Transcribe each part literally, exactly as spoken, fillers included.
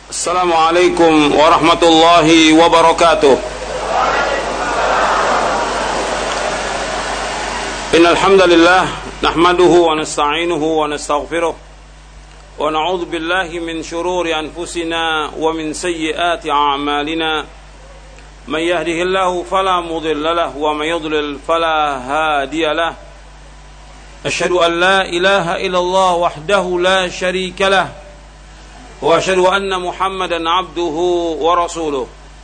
Assalamualaikum warahmatullahi wabarakatuh. Innal hamdalillah nahmaduhu wa nasta'inuhu wa nastaghfiruh wa na'udzu billahi min shururi anfusina wa min sayyiati a'malina. Man yahdihillahu fala mudilla lahu wa man yudlil fala hadiya lahu. Asyhadu an la ilaha illallah wahdahu la syarika lahu وأشهد أن محمدا عبده ورسوله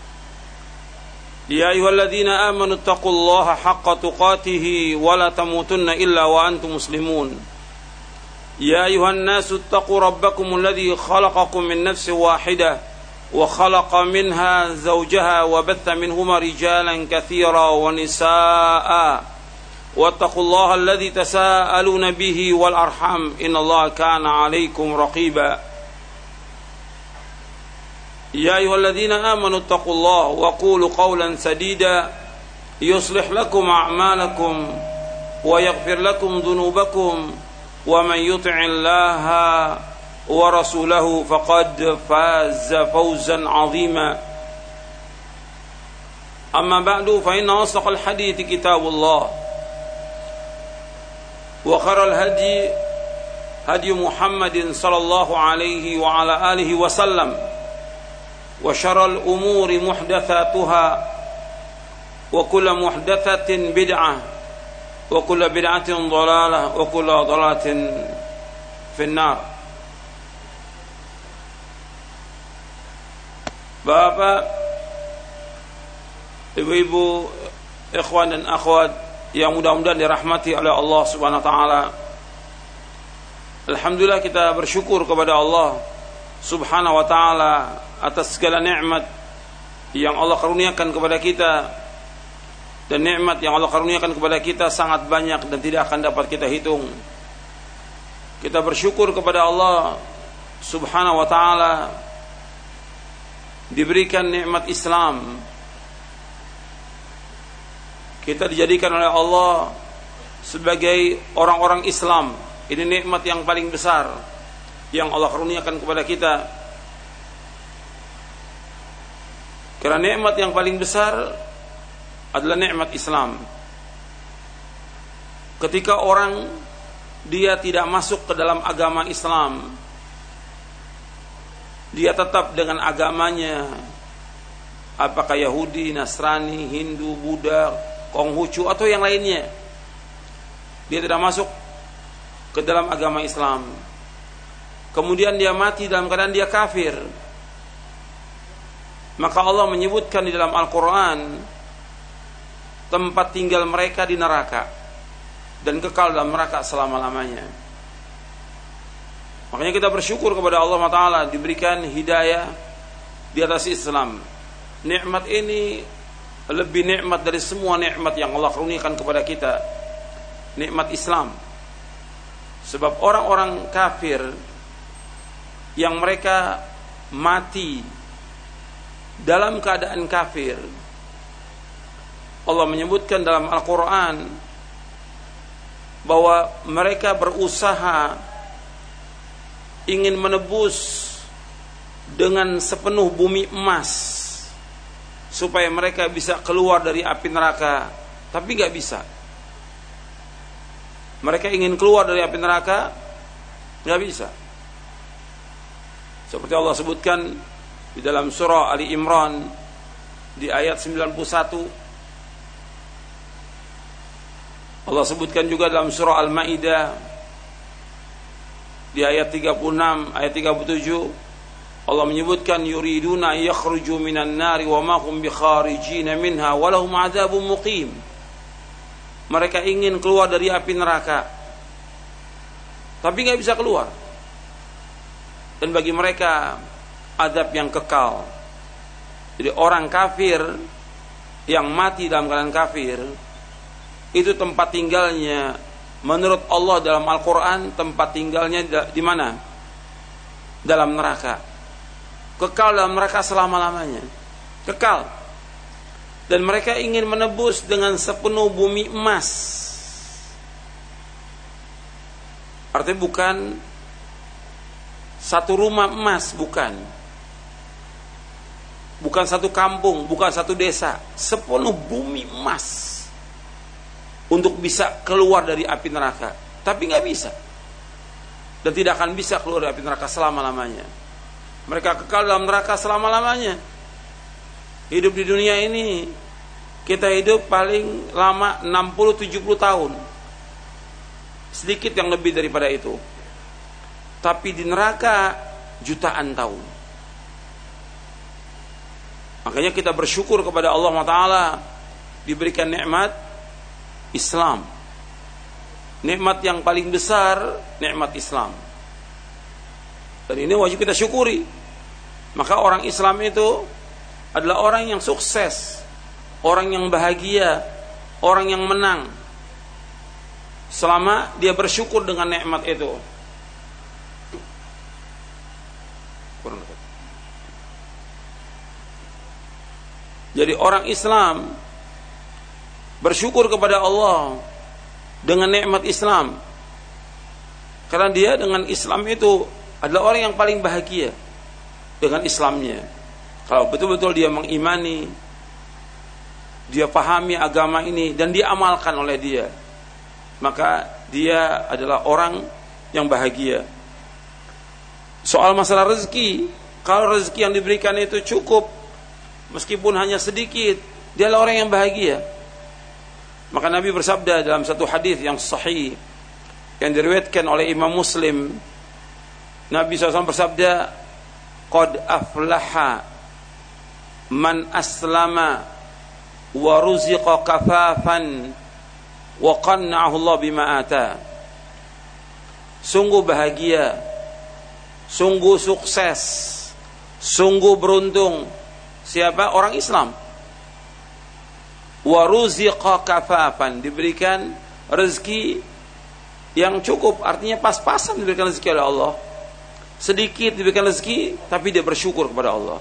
يا أيها الذين آمنوا اتقوا الله حق تقاته ولا تموتن إلا وأنتم مسلمون يا أيها الناس اتقوا ربكم الذي خلقكم من نفس واحدة وخلق منها زوجها وبث منهما رجالا كثيرا ونساء واتقوا الله الذي تساءلون به والأرحام إن الله كان عليكم رقيبا يا أيها الذين آمنوا اتقوا الله وقولوا قولا سديدا يصلح لكم أعمالكم ويغفر لكم ذنوبكم ومن يطع الله ورسوله فقد فاز فوزا عظيما أما بعد فإن أصدق الحديث كتاب الله وخير الهدي هدي محمد صلى الله عليه وعلى آله وسلم وشر الأمور محدثاتها وكل محدثة بدعة وكل بدعة ضلالة وكل ضلالة في النار. Bapak, ibu-ibu, ikhwan dan akhwat yang mudah-mudahan dirahmati oleh Allah Subhanahu wa taala. Alhamdulillah, kita bersyukur kepada Allah Subhanahu wa taala atas segala nikmat yang Allah karuniakan kepada kita, dan nikmat yang Allah karuniakan kepada kita sangat banyak dan tidak akan dapat kita hitung. Kita bersyukur kepada Allah Subhanahu wa taala diberikan nikmat Islam. Kita dijadikan oleh Allah sebagai orang-orang Islam. Ini nikmat yang paling besar yang Allah karuniakan kepada kita. Karena nikmat yang paling besar adalah nikmat Islam. Ketika orang dia tidak masuk ke dalam agama Islam, dia tetap dengan agamanya, apakah Yahudi, Nasrani, Hindu, Buddha, Konghucu atau yang lainnya, dia tidak masuk ke dalam agama Islam. Kemudian dia mati dalam keadaan dia kafir, maka Allah menyebutkan di dalam Al-Quran tempat tinggal mereka di neraka dan kekal dalam neraka selama-lamanya. Makanya kita bersyukur kepada Allah Taala diberikan hidayah di atas Islam. Nikmat ini lebih nikmat dari semua nikmat yang Allah karuniakan kepada kita, nikmat Islam. Sebab orang-orang kafir yang mereka mati dalam keadaan kafir, Allah menyebutkan dalam Al-Quran bahwa mereka berusaha ingin menebus dengan sepenuh bumi emas supaya mereka bisa keluar dari api neraka, tapi gak bisa. Mereka ingin keluar dari api neraka, gak bisa. Seperti Allah sebutkan di dalam surah Ali Imran di ayat sembilan puluh satu. Allah sebutkan juga dalam surah Al-Maidah di ayat tiga puluh enam, ayat tiga puluh tujuh. Allah menyebutkan yuriduna yakhruju minan nari wa ma hum bikharijina minha wa lahum adzabun muqim. Mereka ingin keluar dari api neraka, tapi enggak bisa keluar. Dan bagi mereka azab yang kekal. Jadi orang kafir yang mati dalam keadaan kafir, itu tempat tinggalnya menurut Allah dalam Al-Quran, tempat tinggalnya di mana? Dalam neraka. Kekal dalam neraka selama-lamanya. Kekal. Dan mereka ingin menebus dengan sepenuh bumi emas. Artinya bukan satu rumah emas, bukan. bukan satu kampung, bukan satu desa, sepenuh bumi emas untuk bisa keluar dari api neraka. Tapi nggak bisa, dan tidak akan bisa keluar dari api neraka selama-lamanya. Mereka kekal dalam neraka selama-lamanya. Hidup di dunia ini, kita hidup paling lama enam puluh tujuh puluh tahun, sedikit yang lebih daripada itu. Tapi di neraka jutaan tahun. Makanya kita bersyukur kepada Allah Taala diberikan nikmat Islam. Nikmat yang paling besar, nikmat Islam. Dan ini wajib kita syukuri. Maka orang Islam itu adalah orang yang sukses, orang yang bahagia, orang yang menang, selama dia bersyukur dengan nikmat itu. Jadi orang Islam bersyukur kepada Allah dengan nikmat Islam, karena dia dengan Islam itu adalah orang yang paling bahagia dengan Islamnya. Kalau betul-betul dia mengimani, dia pahami agama ini dan dia amalkan oleh dia, maka dia adalah orang yang bahagia. Soal masalah rezeki, kalau rezeki yang diberikan itu cukup, meskipun hanya sedikit, dia adalah orang yang bahagia. Maka Nabi bersabda dalam satu hadis yang sahih yang diriwayatkan oleh Imam Muslim, Nabi shallallahu alaihi wasallam bersabda, "Qad aflaha man aslama wa ruziqa kafafan wa qanna'ahu Allah bima ata." Sungguh bahagia, sungguh sukses, sungguh beruntung siapa? Orang Islam. Wa ruziqa kafafan, diberikan rezeki yang cukup, artinya pas-pasan diberikan rezeki oleh Allah. Sedikit diberikan rezeki, tapi dia bersyukur kepada Allah.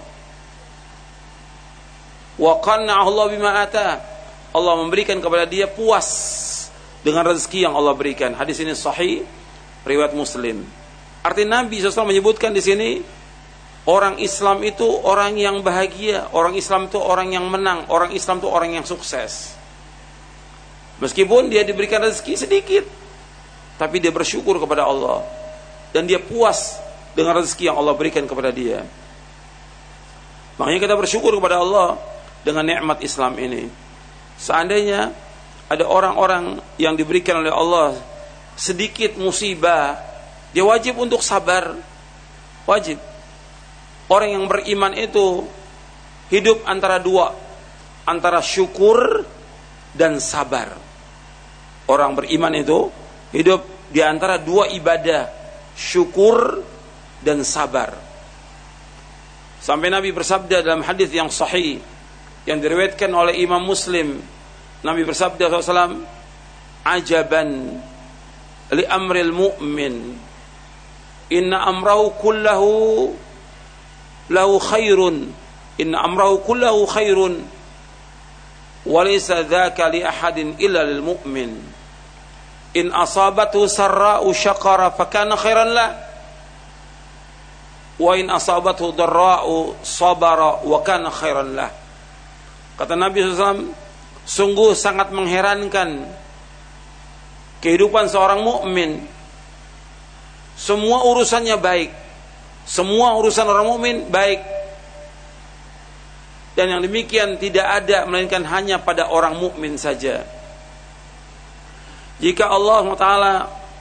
Wa qanna'ahu Allah bima ata, Allah memberikan kepada dia puas dengan rezeki yang Allah berikan. Hadis ini sahih, riwayat Muslim. Artinya Nabi shallallahu alaihi wasallam menyebutkan di sini, orang Islam itu orang yang bahagia, orang Islam itu orang yang menang, orang Islam itu orang yang sukses. Meskipun dia diberikan rezeki sedikit, tapi dia bersyukur kepada Allah dan dia puas dengan rezeki yang Allah berikan kepada dia. Makanya kita bersyukur kepada Allah dengan nikmat Islam ini. Seandainya ada orang-orang yang diberikan oleh Allah sedikit musibah, dia wajib untuk sabar. Wajib. Orang yang beriman itu hidup antara dua, antara syukur dan sabar. Orang beriman itu hidup di antara dua ibadah, syukur dan sabar. Sampai Nabi bersabda dalam hadis yang sahih yang diriwayatkan oleh Imam Muslim, Nabi bersabda shallallahu alaihi wasallam, "Ajaban li amril mu'min, inna amrahu kullahu lahu khairun, inna amrahu kullahu khairun, wa laysa dzaka li ahadin illa lil mu'min. In asabathu sarra'u syakara fakana khairan la, wa in asabathu dharra'u sabara wa kana khairan la." Kata Nabi shallallahu alaihi wasallam, sungguh sangat mengherankan kehidupan seorang mukmin. Semua urusannya baik, semua urusan orang mukmin baik, dan yang demikian tidak ada melainkan hanya pada orang mukmin saja. Jika Allah Taala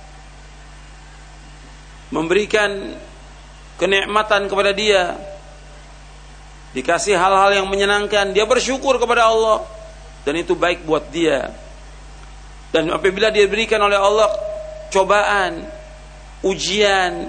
memberikan kenikmatan kepada dia, dikasih hal-hal yang menyenangkan, dia bersyukur kepada Allah, dan itu baik buat dia. Dan apabila dia diberikan oleh Allah cobaan, ujian,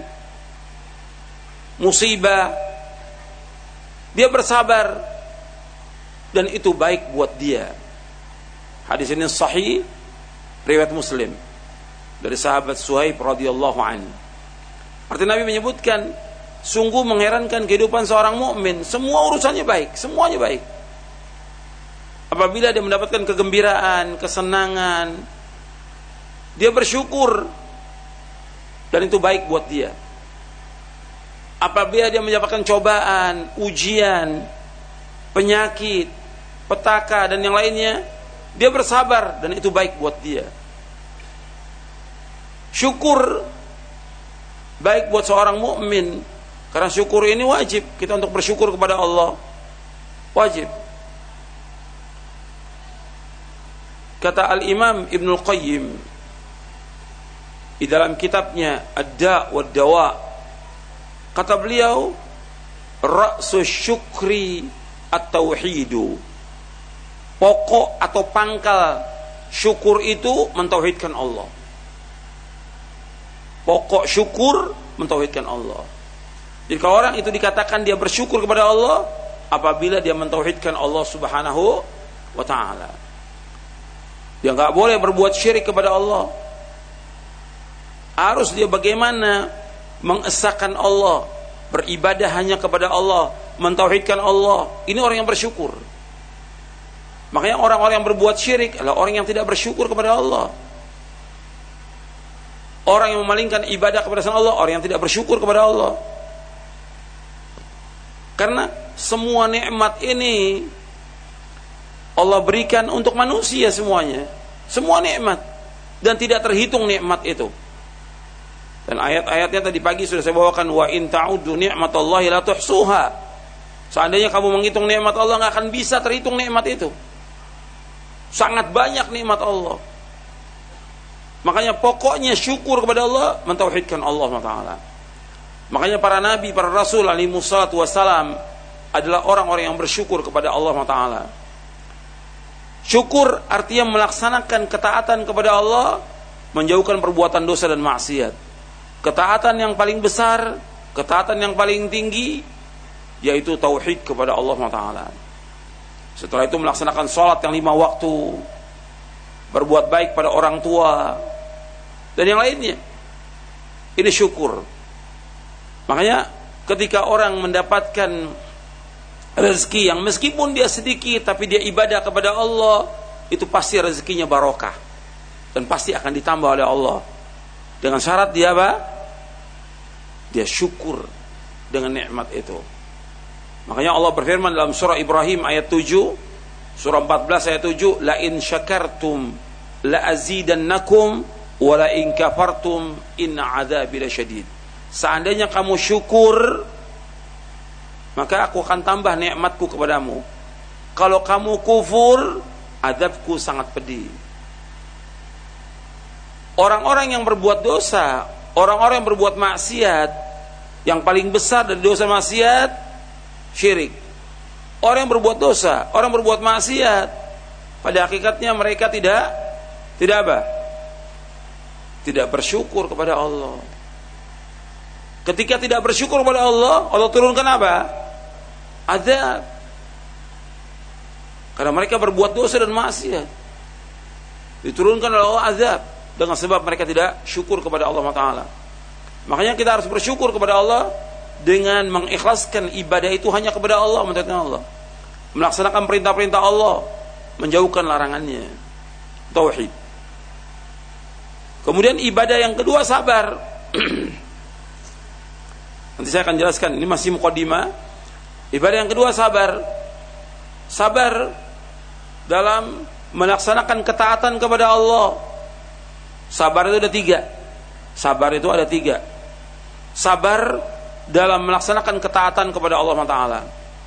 musibah, dia bersabar, dan itu baik buat dia. Hadis ini sahih, riwayat Muslim dari sahabat Suhaib radhiyallahu anhu. Artinya Nabi menyebutkan, sungguh mengherankan kehidupan seorang mukmin, semua urusannya baik, semuanya baik. Apabila dia mendapatkan kegembiraan, kesenangan, dia bersyukur, dan itu baik buat dia. Apabila dia mendapatkan cobaan, ujian, penyakit, petaka dan yang lainnya, dia bersabar dan itu baik buat dia. Syukur baik buat seorang mukmin, karena syukur ini wajib kita untuk bersyukur kepada Allah. Wajib. Kata Al-Imam Ibnul Qayyim di dalam kitabnya Ad-Da' wa Dawa, kata beliau, ra'su syukri at-tauhidu. Pokok atau pangkal syukur itu mentauhidkan Allah. Pokok syukur mentauhidkan Allah. Jadi kalau orang itu dikatakan dia bersyukur kepada Allah apabila dia mentauhidkan Allah Subhanahu wa ta'ala. Dia enggak boleh berbuat syirik kepada Allah. Harus dia bagaimana mengesahkan Allah, beribadah hanya kepada Allah, mentauhidkan Allah. Ini orang yang bersyukur. Makanya orang-orang yang berbuat syirik adalah orang yang tidak bersyukur kepada Allah. Orang yang memalingkan ibadah kepada selain Allah, orang yang tidak bersyukur kepada Allah. Karena semua nikmat ini Allah berikan untuk manusia semuanya. Semua nikmat. Dan tidak terhitung nikmat itu. Dan ayat-ayatnya tadi pagi sudah saya bawakan. Wa in ta'uddu ni'matallahi la tuhsuha. Seandainya kamu menghitung nikmat Allah, gak akan bisa terhitung nikmat itu. Sangat banyak nikmat Allah. Makanya pokoknya syukur kepada Allah, mentauhidkan Allah subhanahu wa taala. Makanya para nabi, para rasul alaihi wassalatu wassalam adalah orang-orang yang bersyukur kepada Allah subhanahu wa taala. Syukur artinya melaksanakan ketaatan kepada Allah, menjauhkan perbuatan dosa dan maksiat. Ketaatan yang paling besar, ketaatan yang paling tinggi, yaitu tauhid kepada Allah subhanahu wa taala. Setelah itu melaksanakan sholat yang lima waktu, berbuat baik pada orang tua, dan yang lainnya. Ini syukur. Makanya ketika orang mendapatkan rezeki yang meskipun dia sedikit tapi dia ibadah kepada Allah, itu pasti rezekinya barokah dan pasti akan ditambah oleh Allah. Dengan syarat dia apa? Dia syukur dengan nikmat itu. Makanya Allah berfirman dalam surah Ibrahim ayat tujuh, surah empat belas ayat tujuh, la in syakartum la azidannakum wa la in kafartum inna adzabi lasyadid. Seandainya kamu syukur, maka aku akan tambah nikmatku kepadamu. Kalau kamu kufur, azabku sangat pedih. Orang-orang yang berbuat dosa, orang-orang yang berbuat maksiat, yang paling besar dari dosa maksiat, syirik. Orang yang berbuat dosa, orang yang berbuat maksiat, pada hakikatnya mereka tidak tidak apa? Tidak bersyukur kepada Allah. Ketika tidak bersyukur kepada Allah, Allah turunkan apa? Azab. Karena mereka berbuat dosa dan maksiat, diturunkan oleh Allah azab dengan sebab mereka tidak syukur kepada Allah Taala. Makanya kita harus bersyukur kepada Allah dengan mengikhlaskan ibadah itu hanya kepada Allah, mentaatkan Allah, melaksanakan perintah-perintah Allah, menjauhkan larangannya. Tauhid. Kemudian ibadah yang kedua sabar. Nanti saya akan jelaskan, ini masih muqaddimah. Ibadah yang kedua sabar. Sabar dalam melaksanakan ketaatan kepada Allah. Sabar itu ada tiga. Sabar itu ada tiga. Sabar dalam melaksanakan ketaatan kepada Allah Taala.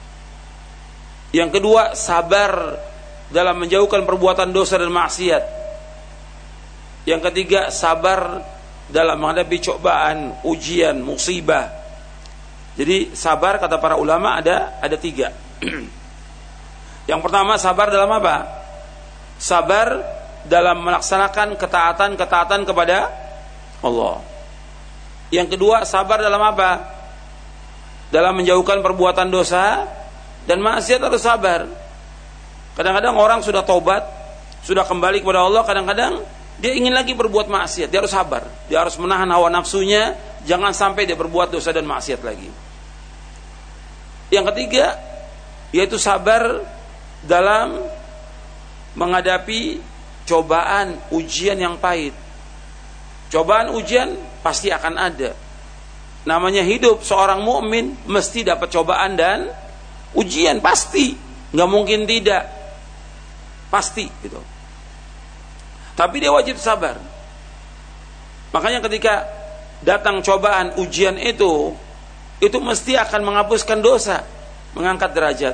Yang kedua, sabar dalam menjauhkan perbuatan dosa dan maksiat. Yang ketiga, sabar dalam menghadapi cobaan, ujian, musibah. Jadi sabar kata para ulama ada ada tiga. Yang pertama, sabar dalam apa? Sabar dalam melaksanakan ketaatan-ketaatan kepada Allah. Yang kedua, sabar dalam apa? Dalam menjauhkan perbuatan dosa dan maksiat harus sabar. Kadang-kadang orang sudah tobat, sudah kembali kepada Allah, kadang-kadang dia ingin lagi berbuat maksiat. Dia harus sabar. Dia harus menahan hawa nafsunya, jangan sampai dia berbuat dosa dan maksiat lagi. Yang ketiga, yaitu sabar dalam menghadapi cobaan, ujian yang pahit. Cobaan, ujian pasti akan ada. Namanya hidup seorang mukmin mesti dapat cobaan dan ujian, pasti. nggak mungkin tidak, pasti gitu. Tapi dia wajib sabar. Makanya ketika datang cobaan, ujian itu, itu mesti akan menghapuskan dosa, mengangkat derajat.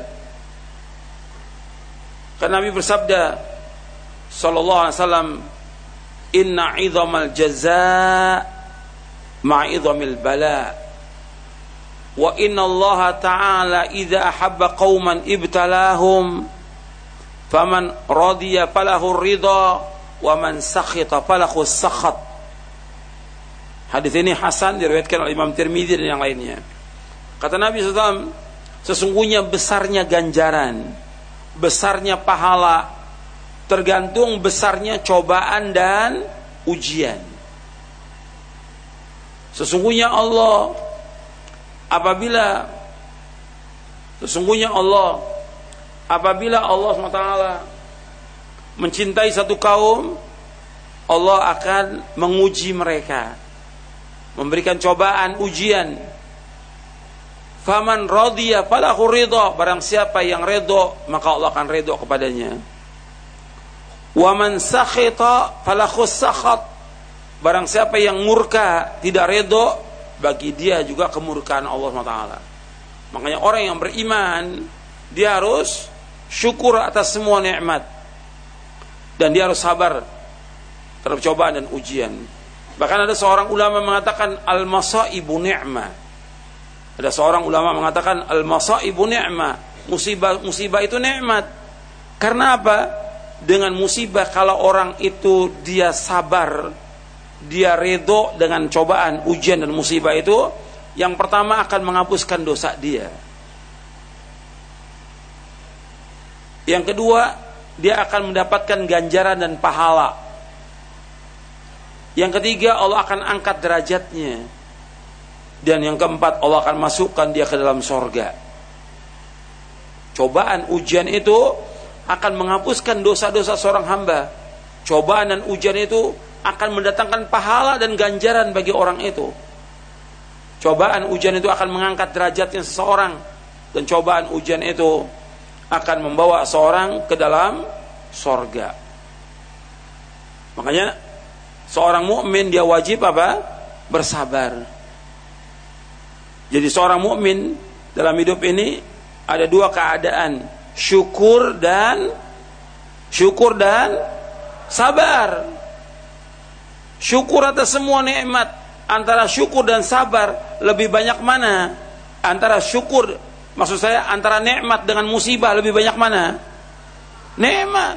Karena Nabi bersabda sallallahu alaihi wasallam, inna 'idhamal jazaa ma'idhamil bala. Wa inna Allah ta'ala idza ahabba qauman ibtalahum faman radiya falahu ridha wa man sakhita falahu sakhat. Hadis ini hasan, diriwayatkan oleh Imam Tirmidzi dan yang lainnya. Kata Nabi sallallahu alaihi wasallam, sesungguhnya besarnya ganjaran, besarnya pahala tergantung besarnya cobaan dan ujian. Sesungguhnya Allah apabila sesungguhnya Allah apabila Allah subhanahu wa taala mencintai satu kaum, Allah akan menguji mereka, memberikan cobaan, ujian. Faman radiya falahu ridha, barang siapa yang redha maka Allah akan redha kepadanya. Wa man sakhita falahu sakhat, barang siapa yang murka, tidak redha, bagi dia juga kemurkaan Allah subhanahu wa taala. Makanya orang yang beriman, dia harus syukur atas semua nikmat, dan dia harus sabar terhadap cobaan dan ujian. Bahkan ada seorang ulama mengatakan al-masaibu ni'mah. Ada seorang ulama mengatakan al-masaibu ni'mah, musibah musibah itu nikmat. Karena apa? Dengan musibah, kalau orang itu dia sabar, dia redho dengan cobaan, ujian dan musibah itu, yang pertama akan menghapuskan dosa dia. Yang kedua, dia akan mendapatkan ganjaran dan pahala. Yang ketiga, Allah akan angkat derajatnya. Dan yang keempat, Allah akan masukkan dia ke dalam sorga. Cobaan, ujian itu akan menghapuskan dosa-dosa seorang hamba. Cobaan dan ujian itu akan mendatangkan pahala dan ganjaran bagi orang itu. Cobaan ujian itu akan mengangkat derajatnya seseorang, dan cobaan ujian itu akan membawa seorang ke dalam sorga. Makanya seorang mukmin dia wajib apa? Bersabar. Jadi seorang mukmin dalam hidup ini ada dua keadaan, syukur dan syukur dan sabar. Syukur atas semua nikmat. Antara syukur dan sabar, lebih banyak mana? Antara syukur, maksud saya antara nikmat dengan musibah, lebih banyak mana? Nikmat.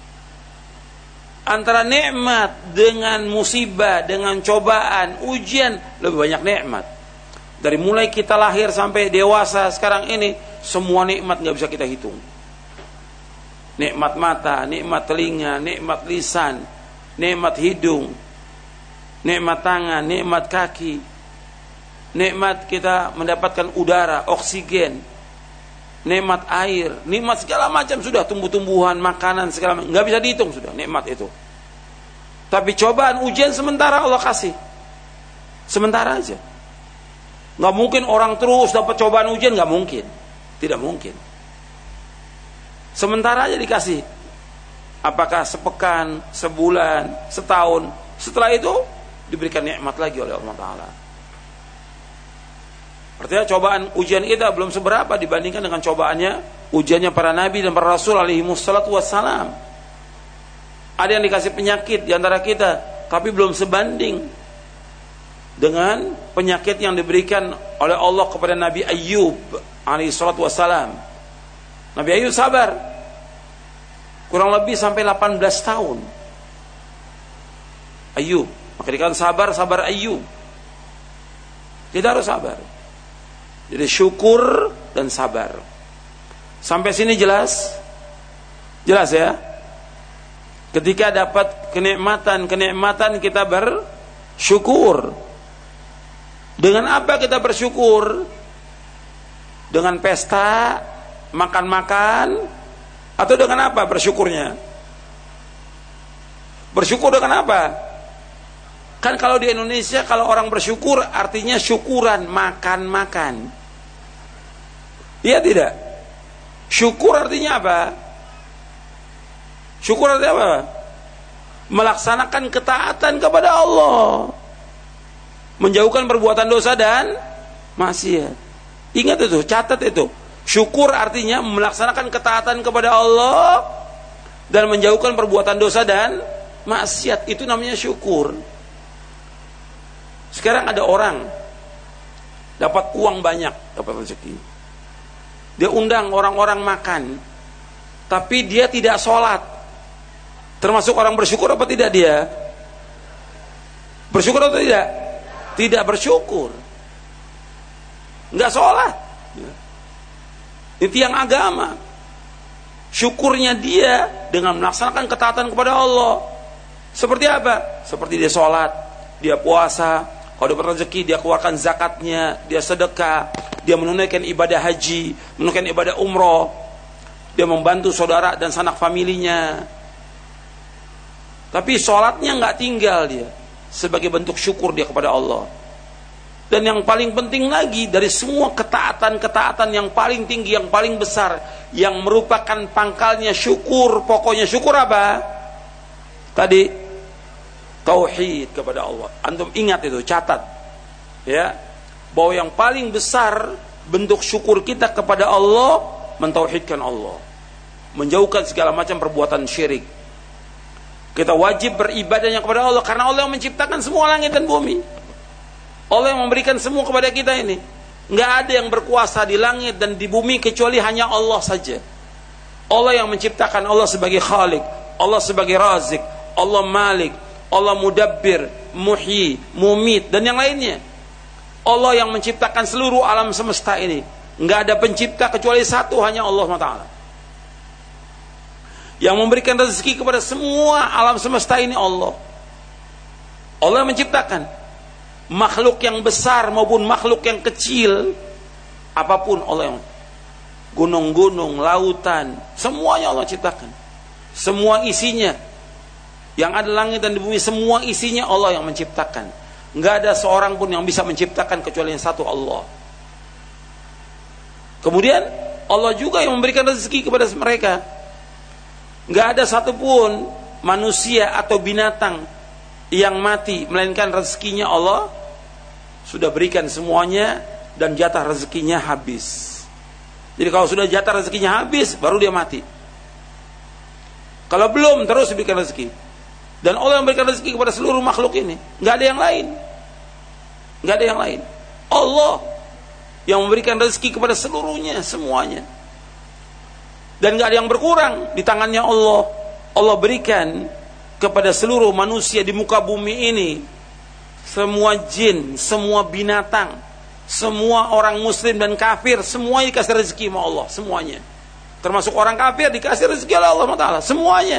Antara nikmat dengan musibah, dengan cobaan, ujian, lebih banyak nikmat. Dari mulai kita lahir sampai dewasa sekarang ini, semua nikmat gak bisa kita hitung. Nikmat mata, nikmat telinga, nikmat lisan, nikmat hidung, nikmat tangan, nikmat kaki, nikmat kita mendapatkan udara, oksigen, nikmat air, nikmat segala macam, sudah tumbuh-tumbuhan, makanan segala macam, nggak bisa dihitung sudah nikmat itu. Tapi cobaan ujian sementara Allah kasih, sementara aja. Nggak mungkin orang terus dapat cobaan ujian, nggak mungkin, tidak mungkin. Sementara aja dikasih. Apakah sepekan, sebulan, setahun, setelah itu diberikan nikmat lagi oleh Allah Ta'ala. Artinya cobaan ujian kita belum seberapa dibandingkan dengan cobaannya, ujiannya para nabi dan para rasul alaihi wassalatu wassalam. Ada yang dikasih penyakit di antara kita, tapi belum sebanding dengan penyakit yang diberikan oleh Allah kepada Nabi Ayyub alaihi salatu wassalam. Nabi Ayyub sabar kurang lebih sampai delapan belas tahun. Ayyub, maka dikatakan sabar, sabar Ayyub. Kita harus sabar. Jadi syukur dan sabar. Sampai sini jelas? Jelas ya? Ketika dapat kenikmatan-kenikmatan kita bersyukur. Dengan apa kita bersyukur? Dengan pesta, makan-makan, atau dengan apa bersyukurnya? Bersyukur dengan apa? Kan kalau di Indonesia kalau orang bersyukur artinya syukuran, makan-makan. Iya tidak? Syukur artinya apa? Syukur artinya apa? Melaksanakan ketaatan kepada Allah, menjauhkan perbuatan dosa dan maksiat. Ingat itu, catat itu. Syukur artinya melaksanakan ketaatan kepada Allah dan menjauhkan perbuatan dosa dan maksiat. Itu namanya syukur. Sekarang ada orang dapat uang banyak, dapat rezeki. Dia undang orang-orang makan, tapi dia tidak sholat. Termasuk orang bersyukur apa tidak dia? Bersyukur atau tidak? Tidak bersyukur. Enggak sholat. Itu yang agama. Syukurnya dia dengan melaksanakan ketaatan kepada Allah. Seperti apa? Seperti dia sholat, dia puasa, kalau dapat rezeki dia keluarkan zakatnya, dia sedekah, dia menunaikan ibadah haji, menunaikan ibadah umroh, dia membantu saudara dan sanak familinya. Tapi sholatnya nggak tinggal dia, sebagai bentuk syukur dia kepada Allah. Dan yang paling penting lagi, dari semua ketaatan-ketaatan yang paling tinggi, yang paling besar, yang merupakan pangkalnya syukur, pokoknya syukur apa? Tadi tauhid kepada Allah. Antum ingat itu, catat ya, bahwa yang paling besar bentuk syukur kita kepada Allah, mentauhidkan Allah, menjauhkan segala macam perbuatan syirik. Kita wajib beribadahnya kepada Allah, karena Allah yang menciptakan semua langit dan bumi. Allah yang memberikan semua kepada kita ini. Nggak ada yang berkuasa di langit dan di bumi kecuali hanya Allah saja. Allah yang menciptakan, Allah sebagai Khalik, Allah sebagai Razik, Allah Malik, Allah Mudabbir, Muhyi, Mumit, dan yang lainnya. Allah yang menciptakan seluruh alam semesta ini. Nggak ada pencipta kecuali satu, hanya Allah subhanahu wa taala. Yang memberikan rezeki kepada semua alam semesta ini Allah. Allah yang menciptakan makhluk yang besar maupun makhluk yang kecil, apapun Allah yang, gunung-gunung, lautan, semuanya Allah ciptakan. Semua isinya, yang ada langit dan di bumi, semua isinya Allah yang menciptakan. Nggak ada seorang pun yang bisa menciptakan kecuali yang satu, Allah. Kemudian Allah juga yang memberikan rezeki kepada mereka. Nggak ada satupun manusia atau binatang yang mati, melainkan rezekinya Allah sudah berikan semuanya, dan jatah rezekinya habis. Jadi kalau sudah jatah rezekinya habis, baru dia mati. Kalau belum, terus diberikan rezeki. Dan Allah yang memberikan rezeki kepada seluruh makhluk ini, nggak ada yang lain, nggak ada yang lain. Allah yang memberikan rezeki kepada seluruhnya, semuanya, dan nggak ada yang berkurang di tangannya Allah. Allah berikan kepada seluruh manusia di muka bumi ini, semua jin, semua binatang, semua orang muslim dan kafir, semuanya dikasih rezeki sama Allah, semuanya. Termasuk orang kafir dikasih rezeki oleh Allah subhanahu wa taala, semuanya.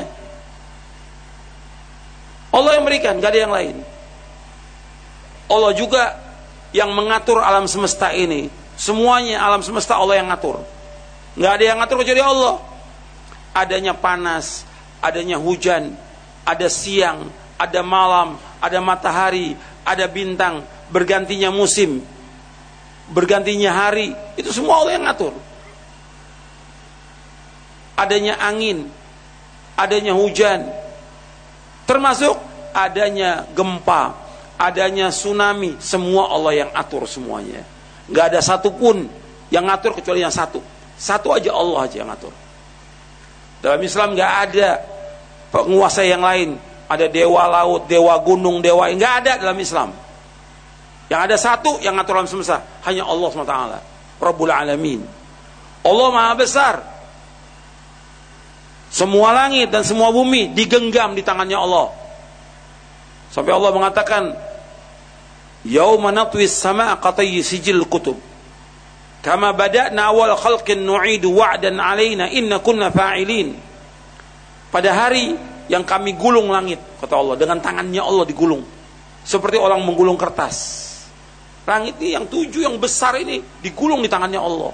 Allah yang berikan, gak ada yang lain. Allah juga yang mengatur alam semesta ini, semuanya alam semesta Allah yang ngatur. Gak ada yang ngatur kecuali Allah. Adanya panas, adanya hujan, ada siang, ada malam, ada matahari, ada bintang, bergantinya musim, bergantinya hari, itu semua Allah yang ngatur. Adanya angin, adanya hujan, termasuk adanya gempa, adanya tsunami, semua Allah yang atur semuanya. Gak ada satupun yang ngatur kecuali yang satu. Satu aja, Allah aja yang ngatur. Dalam Islam gak ada penguasa yang lain. Ada dewa laut, dewa gunung, dewa, nggak ada dalam Islam. Yang ada satu yang ngatur alam semesta, hanya Allah subhanahu wa taala, Rabbul Alamin. Allah Maha Besar. Semua langit dan semua bumi digenggam di tangannya Allah. Sampai Allah mengatakan, Yauma natwis sama' qatayyi sijil kutub, kama bada'na awal khalqin nu'idu wa'dan alaina inna kunna fa'ilin. Pada hari yang kami gulung langit, kata Allah, dengan tangannya Allah digulung, seperti orang menggulung kertas. Langit ini yang tujuh, yang besar ini digulung di tangannya Allah.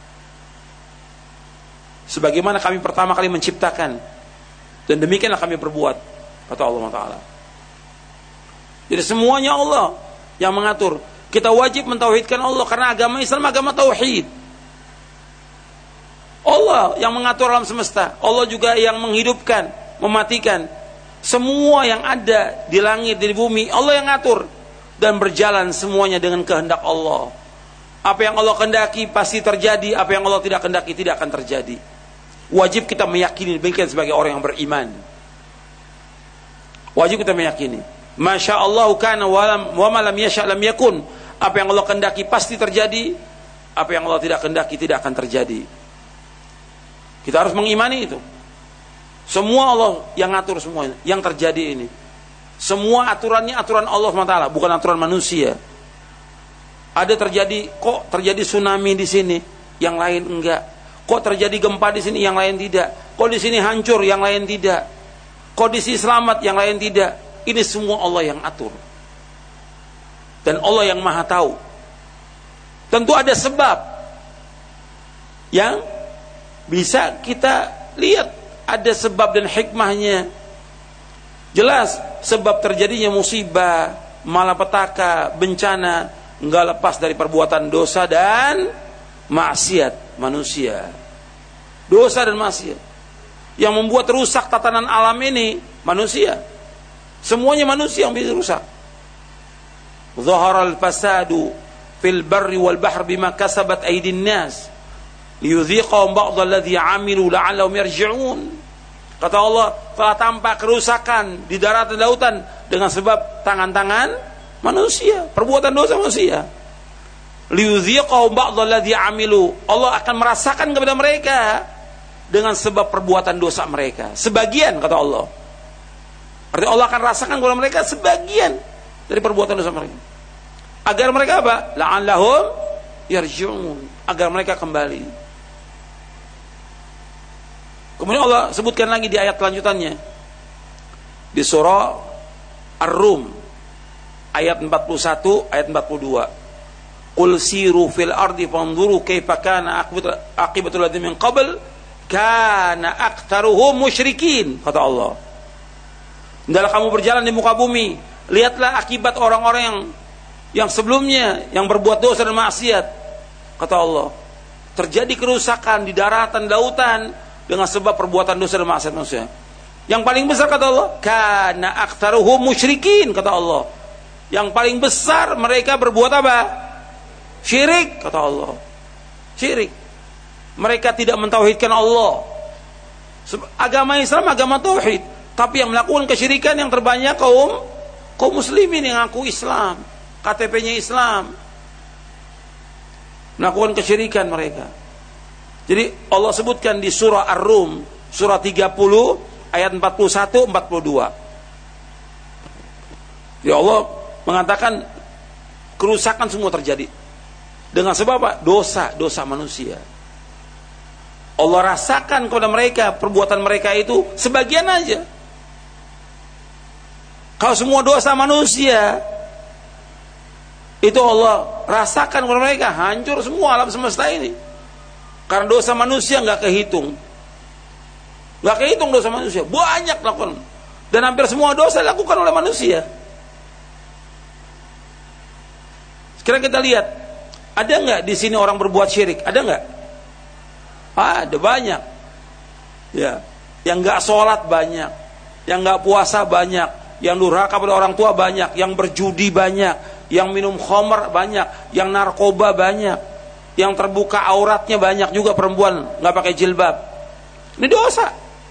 Sebagaimana kami pertama kali menciptakan, dan demikianlah kami berbuat, kata Allah Taala. Jadi semuanya Allah yang mengatur. Kita wajib mentauhidkan Allah, karena agama Islam agama tauhid. Allah Semua yang mengatur alam semesta. Allah juga yang menghidupkan, mematikan. Semua yang ada di langit, di bumi, Allah yang ngatur. Dan berjalan semuanya dengan kehendak Allah. Apa yang Allah kehendaki pasti terjadi. Apa yang Allah tidak kehendaki tidak akan terjadi. Wajib kita meyakini demikian sebagai orang yang beriman. Wajib kita meyakini. Masya Allah kana wa ma lam yasha' lam yakun. Apa yang Allah kehendaki pasti terjadi. Apa yang Allah tidak kehendaki tidak akan terjadi. Kita harus mengimani itu. Semua Allah yang ngatur semuanya, yang terjadi ini. Semua aturannya aturan Allah subhanahu wa taala, bukan aturan manusia. Ada terjadi, kok terjadi tsunami di sini, yang lain enggak. Kok terjadi gempa di sini, yang lain tidak. Kok di sini hancur, yang lain tidak. Kok di sini selamat, yang lain tidak. Ini semua Allah yang atur. Dan Allah yang maha tahu. Tentu ada sebab yang bisa kita lihat, ada sebab dan hikmahnya. Jelas sebab terjadinya musibah, malapetaka, bencana enggak lepas dari perbuatan dosa dan maksiat manusia. Dosa dan maksiat yang membuat rusak tatanan alam ini manusia. Semuanya manusia yang bisa rusak. Zaharal fasadu fil barri wal bahr bima kasabat aydin nas liyudhiqahum ba'd alladhi 'amilu la'allahum yarji'un. Kata Allah, telah tampak kerusakan di darat dan lautan dengan sebab tangan-tangan manusia, perbuatan dosa manusia. Liyudhiqahum ba'd alladhi 'amilu. Allah akan merasakan kepada mereka dengan sebab perbuatan dosa mereka. Sebagian, kata Allah. Artinya Allah akan rasakan kepada mereka sebagian dari perbuatan dosa mereka. Agar mereka apa? La'allahum yarji'un. Agar mereka kembali. Kemudian Allah sebutkan lagi di ayat lanjutannya. Di surah Ar-Rum ayat empat puluh satu, ayat empat puluh dua. Qul siru fil ardi fanzuru kaifa kana aqibatul ladzina min qabl kana aktsaruhum musyrikin, kata Allah. Hendaklah kamu berjalan di muka bumi, lihatlah akibat orang-orang yang yang sebelumnya yang berbuat dosa dan maksiat, kata Allah. Terjadi kerusakan di daratan, lautan dengan sebab perbuatan dosa dan maksiat manusia. Yang paling besar, kata Allah, kana aktsaruhum musyrikin, kata Allah. Yang paling besar mereka berbuat apa? Syirik, kata Allah. Syirik. Mereka tidak mentauhidkan Allah. Agama Islam agama tauhid, tapi yang melakukan kesyirikan yang terbanyak kaum kaum muslimin yang ngaku Islam, K T P-nya Islam, melakukan kesyirikan mereka. Jadi Allah sebutkan di surah Ar-Rum surah tiga puluh ayat empat puluh satu empat puluh dua. Ya Allah mengatakan kerusakan semua terjadi dengan sebab apa? Dosa, dosa manusia. Allah rasakan kepada mereka perbuatan mereka itu sebagian aja. Kalau semua dosa manusia itu Allah rasakan kepada mereka, hancur semua alam semesta ini. Karena dosa manusia nggak kehitung, nggak kehitung dosa manusia, banyak lakukan, dan hampir semua dosa dilakukan oleh manusia. Sekarang kita lihat, ada nggak di sini orang berbuat syirik? Ada nggak? Ah, ada banyak. Ya, yang nggak sholat banyak, yang nggak puasa banyak, yang durhaka pada orang tua banyak, yang berjudi banyak, yang minum khamr banyak, yang narkoba banyak. Yang terbuka auratnya banyak juga perempuan nggak pakai jilbab. Ini dosa.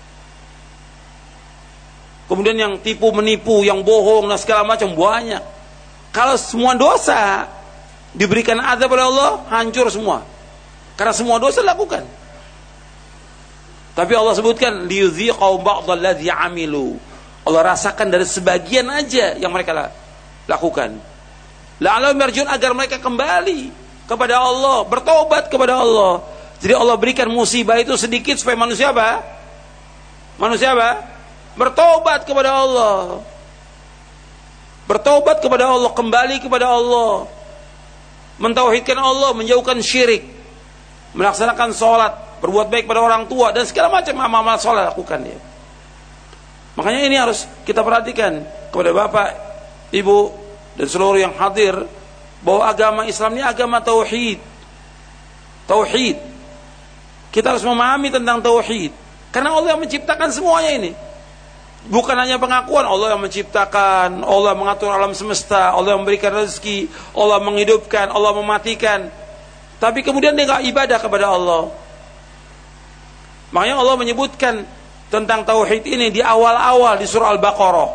Kemudian yang tipu menipu, yang bohong dan segala macam banyak. Kalau semua dosa diberikan azab oleh Allah, hancur semua. Karena semua dosa dilakukan. Tapi Allah sebutkan liyudhiqahum ba'd alladzi 'amilu. Allah rasakan dari sebagian aja yang mereka lakukan. La'allahum yarji'un, agar mereka kembali kepada Allah, bertobat kepada Allah. Jadi Allah berikan musibah itu sedikit supaya manusia apa? Manusia apa? Bertobat kepada Allah. Bertobat kepada Allah, kembali kepada Allah. Mentauhidkan Allah, menjauhkan syirik. Melaksanakan sholat, berbuat baik pada orang tua dan segala macam amal-amal sholat lakukan dia. Makanya ini harus kita perhatikan kepada Bapak, Ibu dan seluruh yang hadir, bahwa agama Islam ini agama tauhid. Tauhid. Kita harus memahami tentang tauhid. Karena Allah yang menciptakan semuanya ini. Bukan hanya pengakuan Allah yang menciptakan, Allah mengatur alam semesta, Allah yang memberikan rezeki, Allah menghidupkan, Allah mematikan. Tapi kemudian dia enggak ibadah kepada Allah. Makanya Allah menyebutkan tentang tauhid ini di awal-awal di surah Al-Baqarah.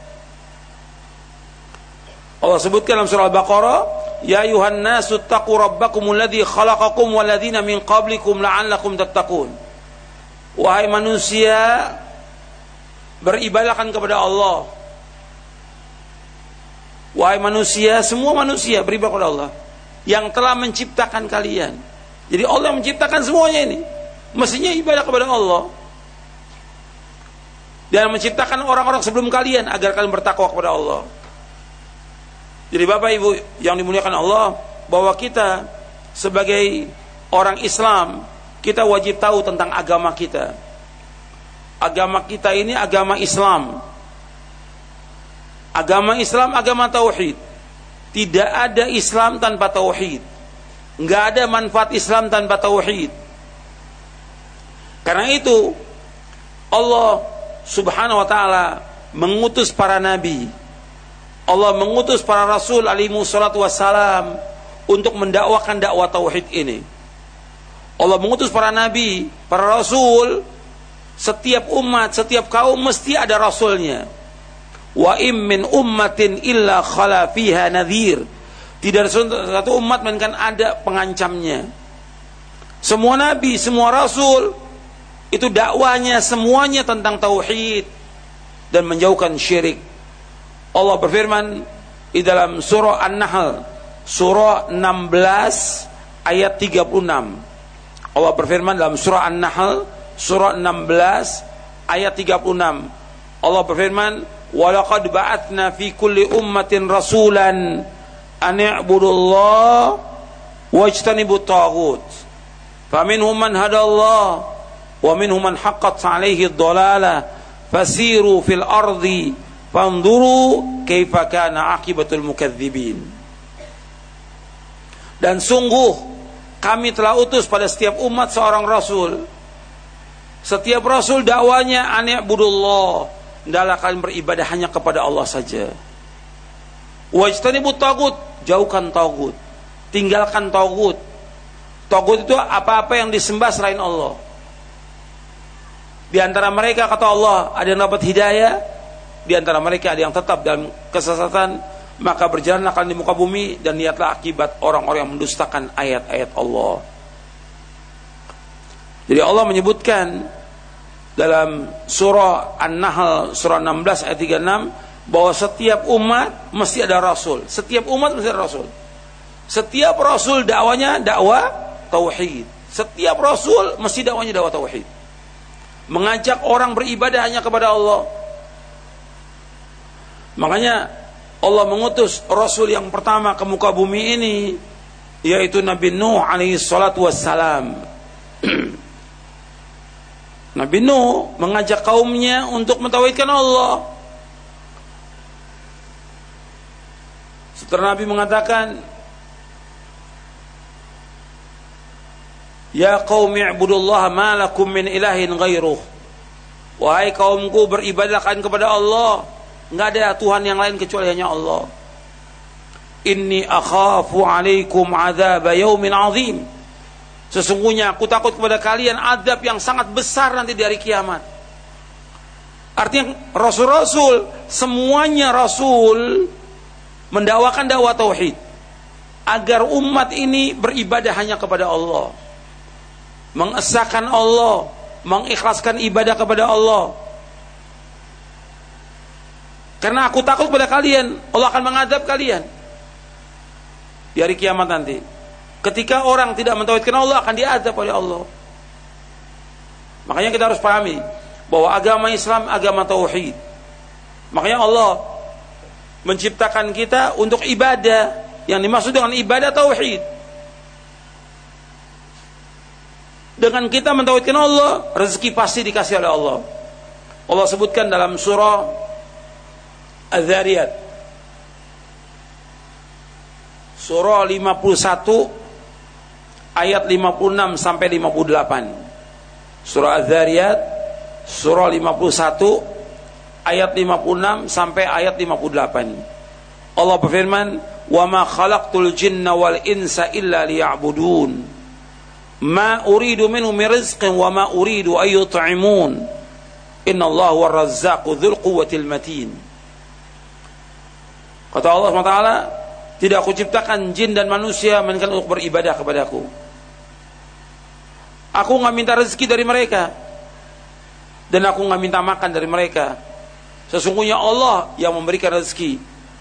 Allah sebutkan dalam surah Al-Baqarah, ya ayuhan nasu taqu rabbakumul ladzi khalaqakum wal ladzina min qablikum la'allakum tattaqun. Wahai manusia, beribadahkan kepada Allah. Wahai manusia, semua manusia beribadah kepada Allah yang telah menciptakan kalian. Jadi Allah yang menciptakan semuanya ini. Mestinya ibadah kepada Allah. Dan menciptakan orang-orang sebelum kalian agar kalian bertakwa kepada Allah. Jadi Bapak Ibu yang dimuliakan Allah, bahwa kita sebagai orang Islam, kita wajib tahu tentang agama kita. Agama kita ini agama Islam. Agama Islam, agama tauhid. Tidak ada Islam tanpa tauhid. Enggak ada manfaat Islam tanpa tauhid. Karena itu Allah Subhanahu wa ta'ala mengutus para nabi. Allah mengutus para rasul alaihi wassalatu wassalam untuk mendakwakan dakwah tauhid ini. Allah mengutus para nabi, para rasul. Setiap umat, setiap kaum mesti ada rasulnya. Wa im min ummatin illa khala fiha nadhir. Tidak ada satu umat melainkan ada pengancamnya. Semua nabi, semua rasul itu dakwanya semuanya tentang tauhid dan menjauhkan syirik. Allah berfirman di dalam surah An-Nahl, surah enam belas ayat tiga puluh enam. Allah berfirman dalam surah An-Nahl, surah enam belas ayat tiga puluh enam. Allah berfirman, "Wa laqad ba'atsna fi kulli ummatin rasulan an i'budullaha wajtanibut taghut. Faminhum man hadallahu wa minhum man haqqat 'alaihi ad-dhalalah fasiru fil ardi fanzuru kaifa kana 'aqibatul mukadzibin." Dan sungguh kami telah utus pada setiap umat seorang rasul. Setiap rasul dakwanya ani'budullah, hendaklah kalian beribadah hanya kepada Allah saja. Wajtanibut tagut, jauhkan tagut, tinggalkan tagut. Tagut itu apa-apa yang disembah selain Allah. Di antara mereka kata Allah ada yang dapat hidayah, di antara mereka ada yang tetap dalam kesesatan. Maka berjalanlah kalian di muka bumi dan lihatlah akibat orang-orang yang mendustakan ayat-ayat Allah. Jadi Allah menyebutkan dalam surah An-Nahl surah enam belas ayat tiga puluh enam bahwa setiap umat mesti ada rasul. Setiap umat mesti ada rasul. Setiap rasul dakwanya dakwah tauhid. Setiap rasul mesti dakwanya dakwah tauhid. Mengajak orang beribadah hanya kepada Allah. Makanya Allah mengutus Rasul yang pertama ke muka bumi ini, yaitu Nabi Nuh alaihi salatu wassalam. Nabi Nuh mengajak kaumnya untuk mentauhidkan Allah. Setelah Nabi mengatakan, "Ya qaumi ibudullaha ma lakum min ilahin ghairuh." Wahai kaumku, beribadahkan kepada Allah. Enggak ada Tuhan yang lain kecuali hanya Allah. Inni akhafu alaikum adzab yaumin azim. Sesungguhnya aku takut kepada kalian azab yang sangat besar nanti di hari kiamat. Artinya rasul-rasul, semuanya rasul mendakwakan dakwah tauhid agar umat ini beribadah hanya kepada Allah, mengesahkan Allah, mengikhlaskan ibadah kepada Allah. Karena aku takut pada kalian, Allah akan mengadab kalian di hari kiamat nanti. Ketika orang tidak mentauhidkan Allah, akan diadab oleh Allah. Makanya kita harus pahami bahwa agama Islam agama tauhid. Makanya Allah menciptakan kita untuk ibadah. Yang dimaksud dengan ibadah tauhid. Dengan kita mentauhidkan Allah, rezeki pasti dikasih oleh Allah. Allah sebutkan dalam surah Az-Zariyat surah lima puluh satu ayat lima puluh enam sampai lima puluh delapan. Surah Az-Zariyat surah lima puluh satu ayat lima puluh enam sampai ayat lima puluh delapan. Allah berfirman, "Wa ma khalaqtul jinna wal insa illa liya'budun. Ma uridu minhum min rizqin wa ma uridu ay yut'imun. Innallaha war-razzaqu dzul quwwatil matin." Kata Allah subhanahu wa taala, tidak aku ciptakan jin dan manusia melainkan untuk beribadah kepadaku. Aku enggak minta rezeki dari mereka dan aku enggak minta makan dari mereka. Sesungguhnya Allah yang memberikan rezeki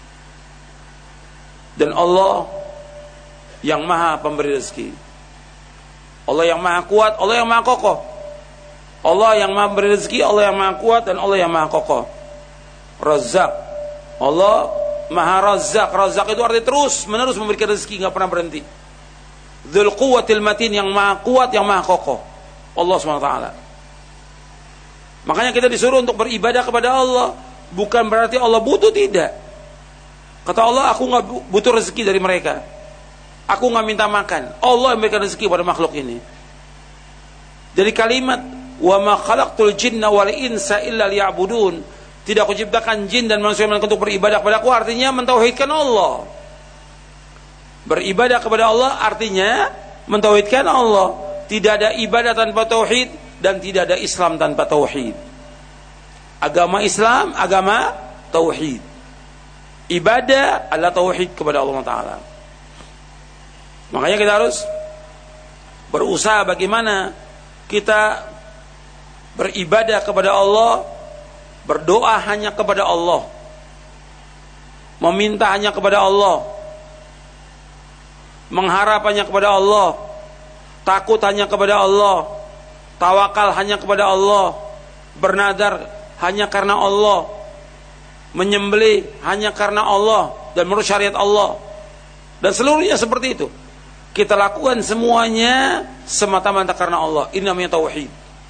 dan Allah yang maha pemberi rezeki. Allah yang maha kuat, Allah yang maha kokoh. Allah yang maha memberi rezeki, Allah yang maha kuat, dan Allah yang maha kokoh. Razzaq, Allah maha razzaq. Razzaq itu artinya terus menerus memberikan rezeki, gak pernah berhenti. Dzul quwwatil matin, yang maha kuat, yang maha kokoh, Allah subhanahu wa taala. Makanya kita disuruh untuk beribadah kepada Allah. Bukan berarti Allah butuh, tidak. Kata Allah, aku gak butuh rezeki dari mereka, aku gak minta makan. Allah yang memberikan rezeki pada makhluk ini. Jadi kalimat wa ma khalaqtul jinna wal insa illa liya'budun, tidak aku ciptakan jin dan manusia untuk beribadah kepada aku, artinya mentauhidkan Allah. Beribadah kepada Allah artinya mentauhidkan Allah. Tidak ada ibadah tanpa tauhid dan tidak ada Islam tanpa tauhid. Agama Islam, agama tauhid. Ibadah adalah tauhid kepada Allah Taala. Makanya kita harus berusaha bagaimana kita beribadah kepada Allah, berdoa hanya kepada Allah, meminta hanya kepada Allah, mengharap hanya kepada Allah, takut hanya kepada Allah, tawakal hanya kepada Allah, bernadar hanya karena Allah, menyembelih hanya karena Allah dan menurut syariat Allah, dan seluruhnya seperti itu. Kita lakukan semuanya semata-mata karena Allah. Ini namanya tauhid.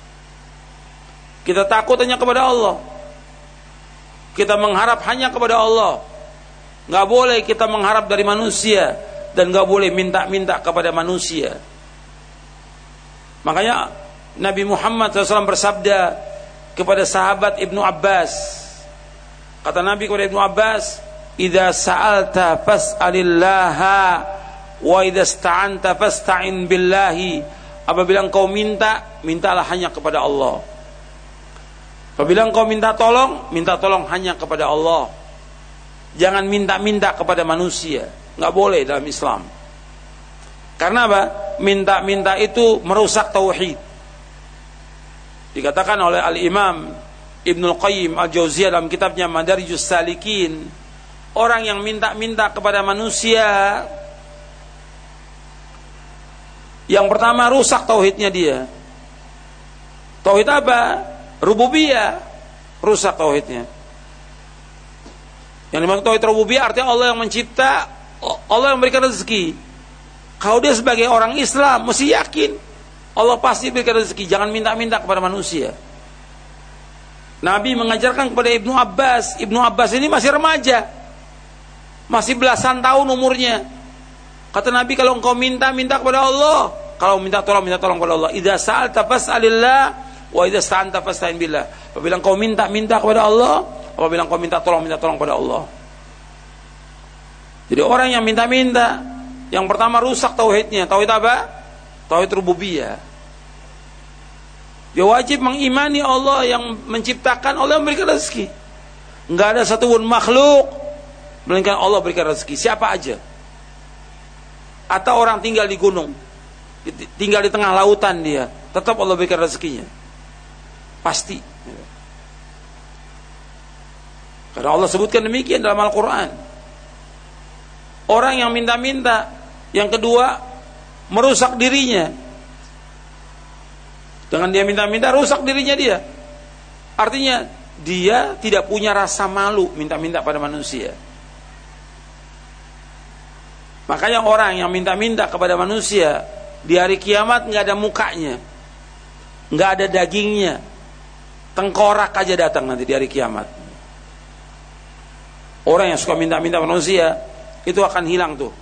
Kita takut hanya kepada Allah, kita mengharap hanya kepada Allah. Gak boleh kita mengharap dari manusia, dan gak boleh minta-minta kepada manusia. Makanya Nabi Muhammad shallallahu alaihi wasallam bersabda kepada sahabat Ibnu Abbas. Kata Nabi kepada Ibnu Abbas, "Idza sa'alta fas'alillaha wa idza ista'anta fasta'in billahi." Apabila engkau minta, mintalah hanya kepada Allah. Apabila engkau minta tolong, minta tolong hanya kepada Allah. Jangan minta-minta kepada manusia. Enggak boleh dalam Islam. Karena apa? Minta-minta itu merusak tauhid. Dikatakan oleh Al-Imam Ibnul Qayyim Al-Jauziyah dalam kitabnya Madarijus Salikin, orang yang minta-minta kepada manusia, yang pertama rusak tauhidnya dia. Tauhid apa? Rububiyah, rusak tauhidnya. Yang dimaksud tauhid rububiyah artinya Allah yang mencipta, Allah yang memberikan rezeki. Kalau dia sebagai orang Islam mesti yakin Allah pasti berikan rezeki, jangan minta-minta kepada manusia. Nabi mengajarkan kepada Ibnu Abbas. Ibnu Abbas ini masih remaja, masih belasan tahun umurnya. Kata Nabi, kalau engkau minta, minta kepada Allah. Kalau minta tolong, minta tolong kepada Allah. Idza sa'alta fas'alillah wa idza sta'anta fasta'in billah. Apabila engkau minta, minta kepada Allah. Apabila engkau minta tolong, minta tolong kepada Allah. Jadi orang yang minta-minta, yang pertama rusak tauhidnya. Tauhid apa? Tauhid rububiyah. Dia wajib mengimani Allah yang menciptakan, Allah yang memberikan rezeki. Enggak ada satupun makhluk melainkan Allah berikan rezeki, siapa aja. Atau orang tinggal di gunung, tinggal di tengah lautan, dia tetap Allah berikan rezekinya. Pasti. Karena Allah sebutkan demikian dalam Al-Quran. Orang yang minta-minta, yang kedua merusak dirinya. Dengan dia minta-minta, rusak dirinya dia. Artinya dia tidak punya rasa malu minta-minta pada manusia. Makanya orang yang minta-minta kepada manusia di hari kiamat nggak ada mukanya, nggak ada dagingnya, tengkorak aja datang nanti di hari kiamat. Orang yang suka minta-minta manusia itu akan hilang tuh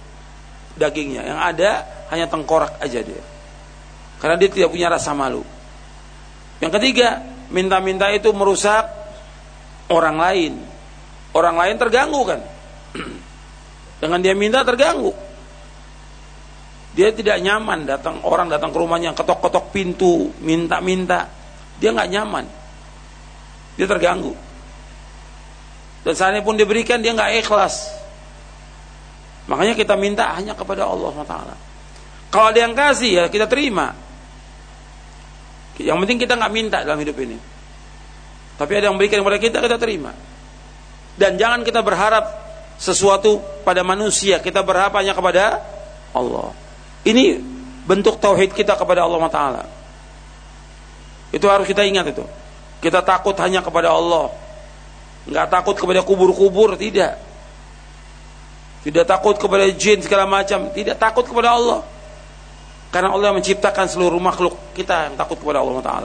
dagingnya, yang ada hanya tengkorak aja dia, karena dia tidak punya rasa malu. Yang ketiga, minta-minta itu merusak orang lain. Orang lain terganggu kan. Dengan dia minta terganggu. Dia tidak nyaman datang orang datang ke rumahnya ketok-ketok pintu, minta-minta. Dia nggak nyaman. Dia terganggu. Dan seandainya pun diberikan dia nggak ikhlas. Makanya kita minta hanya kepada Allah subhanahu wa taala. Kalau ada yang kasih ya kita terima. Yang penting kita nggak minta dalam hidup ini. Tapi ada yang memberikan kepada kita, kita terima. Dan jangan kita berharap sesuatu pada manusia, kita berharap hanya kepada Allah. Ini bentuk tauhid kita kepada Allah subhanahu wa taala. Itu harus kita ingat itu. Kita takut hanya kepada Allah. Nggak takut kepada kubur-kubur, tidak. Tidak takut kepada jin segala macam, tidak takut kepada Allah. Karena Allah yang menciptakan seluruh makhluk, kita yang takut kepada Allah Taala.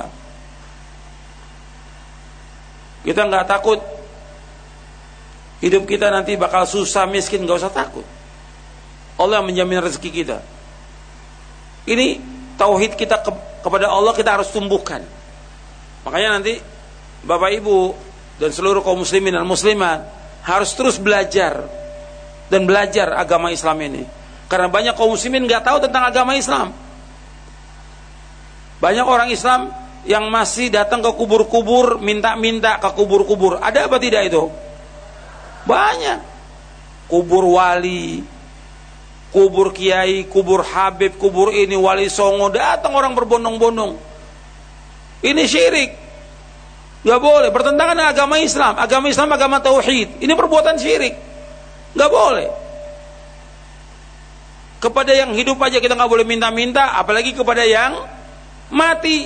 Kita nggak takut hidup kita nanti bakal susah, miskin, nggak usah takut. Allah yang menjamin rezeki kita. Ini tauhid kita ke, kepada Allah kita harus tumbuhkan. Makanya nanti Bapak Ibu dan seluruh kaum muslimin dan muslimat harus terus belajar dan belajar agama Islam ini. Karena banyak kaum muslimin nggak tahu tentang agama Islam. Banyak orang Islam yang masih datang ke kubur-kubur, minta-minta ke kubur-kubur. Ada apa tidak itu? Banyak. Kubur wali, kubur kiai, kubur habib, kubur ini, wali songo, datang orang berbondong-bondong. Ini syirik. Gak boleh, bertentangan dengan agama Islam. Agama Islam agama tauhid. Ini perbuatan syirik. Gak boleh. Kepada yang hidup aja kita gak boleh minta-minta, apalagi kepada yang mati.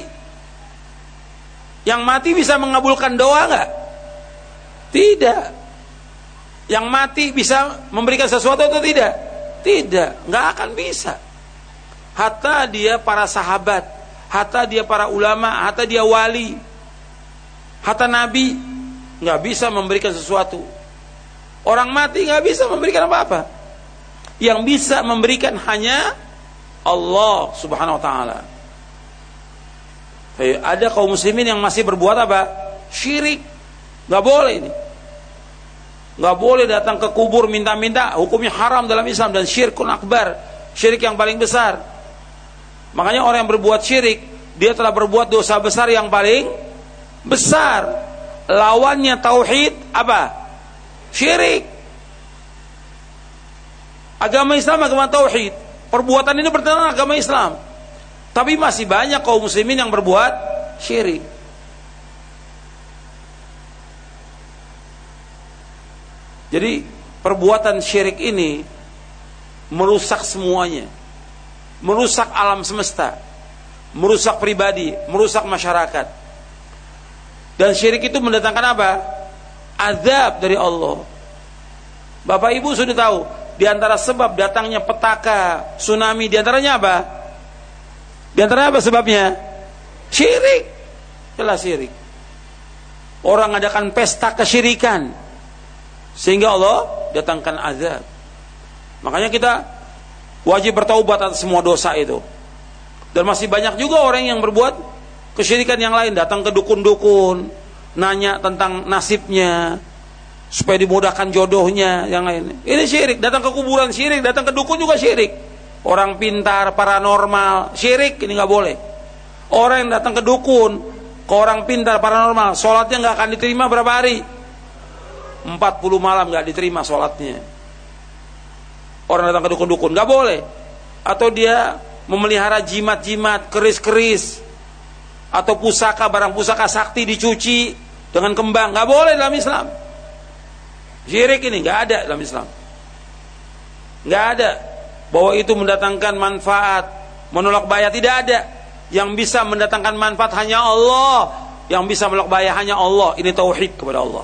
Yang mati bisa mengabulkan doa gak? Tidak. Yang mati bisa memberikan sesuatu atau tidak? Tidak, gak akan bisa. Hatta dia para sahabat, hatta dia para ulama, hatta dia wali, hatta nabi gak bisa memberikan sesuatu. Orang mati gak bisa memberikan apa-apa. Yang bisa memberikan hanya Allah subhanahu wa ta'ala. Ada kaum muslimin yang masih berbuat apa? Syirik. Gak boleh ini. Gak boleh datang ke kubur minta-minta. Hukumnya haram dalam Islam. Dan syirkun akbar, syirik yang paling besar. Makanya orang yang berbuat syirik, dia telah berbuat dosa besar yang paling besar. Lawannya tauhid apa? Syirik. Agama Islam agama tauhid. Perbuatan ini bertentangan agama Islam. Tapi masih banyak kaum muslimin yang berbuat syirik. Jadi perbuatan syirik ini merusak semuanya. Merusak alam semesta, merusak pribadi, merusak masyarakat. Dan syirik itu mendatangkan apa? Azab dari Allah. Bapak Ibu sudah tahu, di antara sebab datangnya petaka, tsunami, di antaranya apa? Di antaranya apa sebabnya? Syirik. Jelas syirik. Orang adakan pesta kesyirikan, sehingga Allah datangkan azab. Makanya kita wajib bertaubat atas semua dosa itu. Dan masih banyak juga orang yang berbuat kesyirikan yang lain, datang ke dukun-dukun, nanya tentang nasibnya supaya dimudahkan jodohnya, yang lain. Ini syirik. Datang ke kuburan syirik, datang ke dukun juga syirik. Orang pintar, paranormal, syirik, ini nggak boleh. Orang yang datang ke dukun, ke orang pintar, paranormal, sholatnya nggak akan diterima berapa hari? empat puluh malam nggak diterima sholatnya. Orang datang ke dukun-dukun, nggak boleh. Atau dia memelihara jimat-jimat, keris-keris, atau pusaka, barang pusaka sakti dicuci dengan kembang, nggak boleh dalam Islam. Syirik ini nggak ada dalam Islam. Nggak ada bahwa itu mendatangkan manfaat, menolak bahaya, tidak ada. Yang bisa mendatangkan manfaat hanya Allah, yang bisa menolak bahaya hanya Allah. Ini tauhid kepada Allah.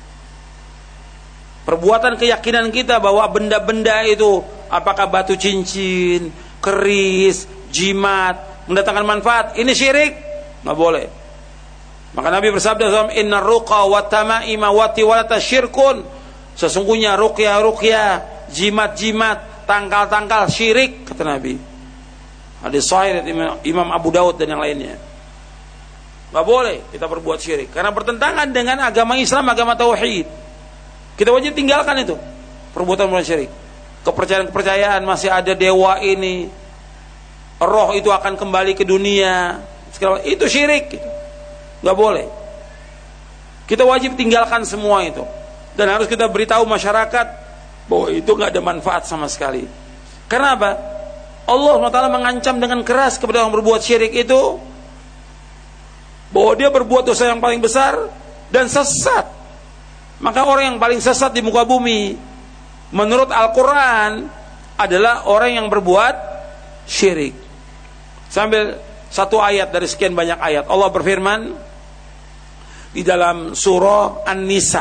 Perbuatan keyakinan kita bahwa benda-benda itu, apakah batu cincin, keris, jimat, mendatangkan manfaat, ini syirik, nggak boleh. Maka Nabi bersabda, inna ruqa wa tamaima wa tiwalata syirkun. Sesungguhnya ruqyah-ruqyah, jimat-jimat, tangkal-tangkal, syirik, kata Nabi. Hadis sahih Imam Abu Daud dan yang lainnya. Nggak boleh kita berbuat syirik karena bertentangan dengan agama Islam, agama tauhid. Kita wajib tinggalkan itu perbuatan syirik. Kepercayaan-kepercayaan masih ada dewa ini, roh itu akan kembali ke dunia, itu syirik gitu. Nggak boleh. Kita wajib tinggalkan semua itu. Dan harus kita beritahu masyarakat bahwa itu nggak ada manfaat sama sekali. Karena apa? Allah subhanahu wa taala mengancam dengan keras kepada orang berbuat syirik itu bahwa dia berbuat dosa yang paling besar dan sesat. Maka orang yang paling sesat di muka bumi menurut Al-Quran adalah orang yang berbuat syirik. Sambil satu ayat dari sekian banyak ayat, Allah berfirman di dalam surah An-Nisa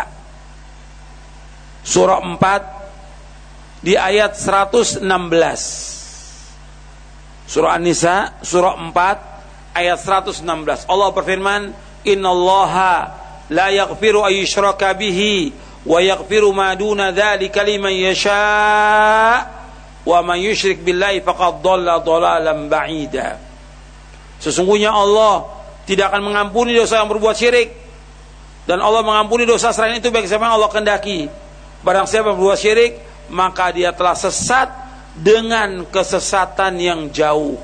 surah empat di ayat seratus enam belas. Surah An-Nisa surah empat ayat seratus enam belas. Allah berfirman, "Innallaha la yaghfiru ay yushraka bihi wa yaghfiru ma duna dzalika liman yasha wa man yusyrik billahi faqad dhalla dhalalan ba'ida." Sesungguhnya Allah tidak akan mengampuni dosa yang berbuat syirik, dan Allah mengampuni dosa selain itu bagi siapa yang Allah kehendaki. Barang siapa berbuat syirik, maka dia telah sesat dengan kesesatan yang jauh.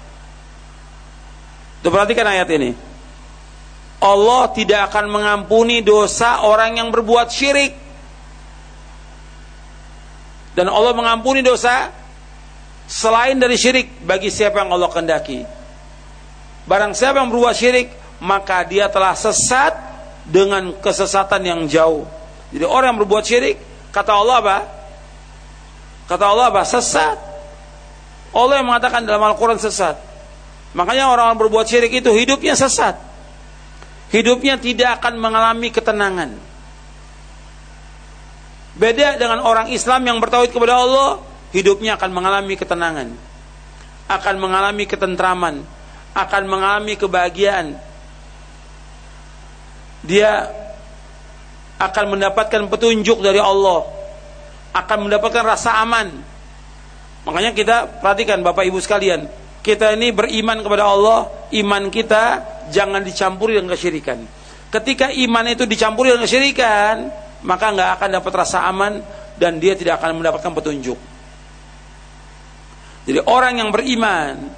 Tuh, perhatikan ayat ini. Allah tidak akan mengampuni dosa orang yang berbuat syirik, dan Allah mengampuni dosa selain dari syirik bagi siapa yang Allah kehendaki. Barang siapa yang berbuat syirik, maka dia telah sesat dengan kesesatan yang jauh. Jadi orang yang berbuat syirik, kata Allah apa? Kata Allah apa? Sesat. Allah yang mengatakan dalam Al-Quran sesat. Makanya orang yang berbuat syirik itu hidupnya sesat. Hidupnya tidak akan mengalami ketenangan. Beda dengan orang Islam yang bertauhid kepada Allah, hidupnya akan mengalami ketenangan, akan mengalami ketentraman, akan mengalami kebahagiaan. Dia akan mendapatkan petunjuk dari Allah, akan mendapatkan rasa aman. Makanya kita perhatikan Bapak Ibu sekalian, kita ini beriman kepada Allah, iman kita jangan dicampuri dengan kesyirikan. Ketika iman itu dicampuri dengan kesyirikan, maka nggak akan dapat rasa aman dan dia tidak akan mendapatkan petunjuk. Jadi orang yang beriman,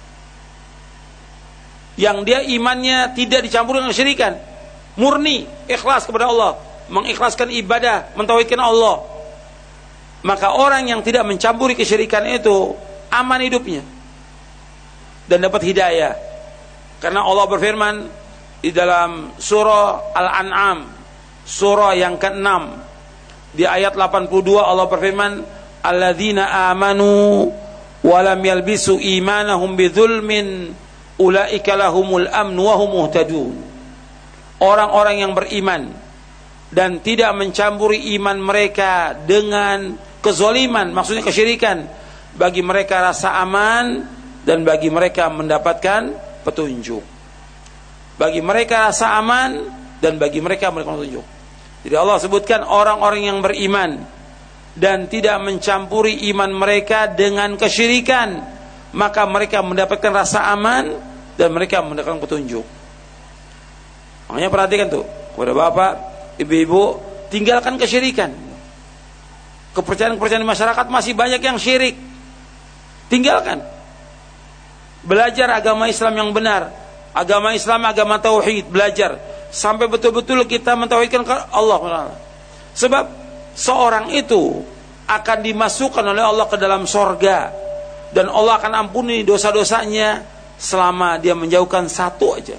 yang dia imannya tidak dicampur dengan kesyirikan, murni, ikhlas kepada Allah, mengikhlaskan ibadah, mentauhidkan Allah, maka orang yang tidak mencampuri kesyirikan itu aman hidupnya dan dapat hidayah. Karena Allah berfirman di dalam surah Al-An'am surah yang keenam di ayat delapan puluh dua, Allah berfirman, "Alladzina amanu wa lam yalbisu imanahum bidzulmin ulaika lahumul amnu wa hum muhtadun." Orang-orang yang beriman dan tidak mencampuri iman mereka dengan kezaliman, maksudnya kesyirikan, bagi mereka rasa aman dan bagi mereka mendapatkan petunjuk. Bagi mereka rasa aman dan bagi mereka mendapatkan petunjuk. Jadi Allah sebutkan orang-orang yang beriman dan tidak mencampuri iman mereka dengan kesyirikan, maka mereka mendapatkan rasa aman dan mereka mendapatkan petunjuk. Makanya perhatikan tuh, kepada bapak, ibu-ibu, tinggalkan kesyirikan. Kepercayaan-kepercayaan masyarakat masih banyak yang syirik. Tinggalkan. Belajar agama Islam yang benar. Agama Islam, agama tauhid, belajar sampai betul-betul kita mentauhidkan Allah. Sebab seorang itu akan dimasukkan oleh Allah ke dalam sorga, dan Allah akan ampuni dosa-dosanya selama dia menjauhkan satu aja.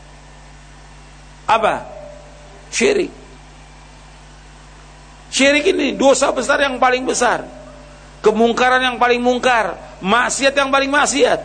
Apa? Syirik. Syirik ini dosa besar yang paling besar, kemungkaran yang paling mungkar, maksiat yang paling maksiat.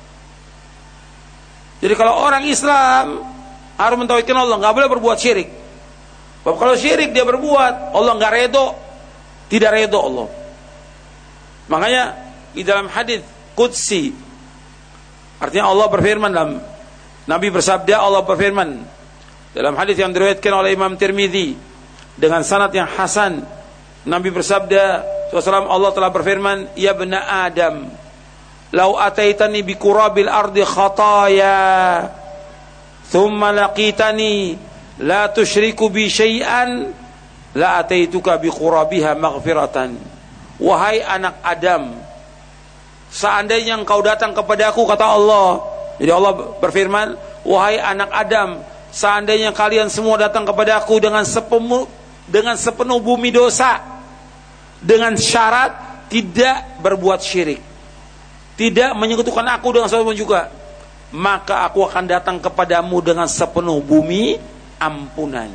Jadi kalau orang Islam harus mentauhidkan Allah, nggak boleh berbuat syirik. Sebab kalau syirik dia berbuat, Allah nggak redo, tidak redo Allah. Makanya di dalam hadis qudsi, artinya Allah berfirman, dalam Nabi bersabda, Allah berfirman dalam hadis yang diriwayatkan oleh Imam Tirmidzi dengan sanad yang hasan, Nabi bersabda sallallahu alaihi wasallam, Allah telah berfirman, "Ya bani Adam, lau ataitani bi qurabil ardi khataya thumma laqitani la tusyriku bi syai'an la ataituka bi qurabiha maghfiratan. Wahai anak Adam, seandainya engkau datang kepadaku, kata Allah. Jadi Allah berfirman, wahai anak Adam, seandainya kalian semua datang kepadaku dengan sepenuh dengan sepenuh bumi dosa, dengan syarat tidak berbuat syirik, tidak menyekutukan aku dengan sesuatu juga, maka aku akan datang kepadamu dengan sepenuh bumi ampunan.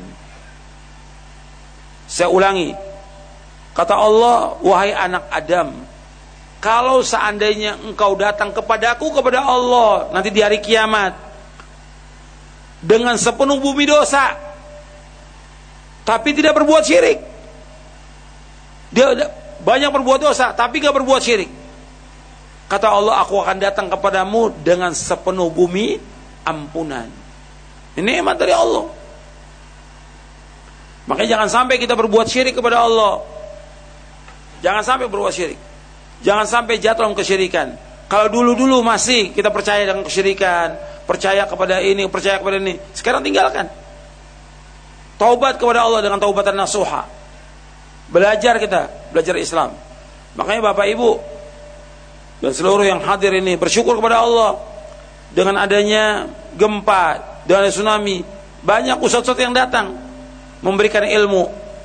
Saya ulangi, kata Allah, wahai anak Adam, kalau seandainya engkau datang kepadaku, kepada Allah nanti di hari kiamat dengan sepenuh bumi dosa, tapi tidak berbuat syirik. Dia banyak berbuat dosa tapi gak berbuat syirik. Kata Allah, aku akan datang kepadamu dengan sepenuh bumi ampunan. Ini nikmat dari Allah. Makanya jangan sampai kita berbuat syirik kepada Allah. Jangan sampai berbuat syirik. Jangan sampai jatuh dalam kesyirikan. Kalau dulu-dulu masih kita percaya dengan kesyirikan, percaya kepada ini, percaya kepada ini, sekarang tinggalkan. Taubat kepada Allah dengan taubatan nasuha. Belajar kita, belajar Islam. Makanya Bapak Ibu dan seluruh yang hadir ini bersyukur kepada Allah dengan adanya gempa, dengan tsunami, banyak ustaz-ustaz yang datang memberikan ilmu.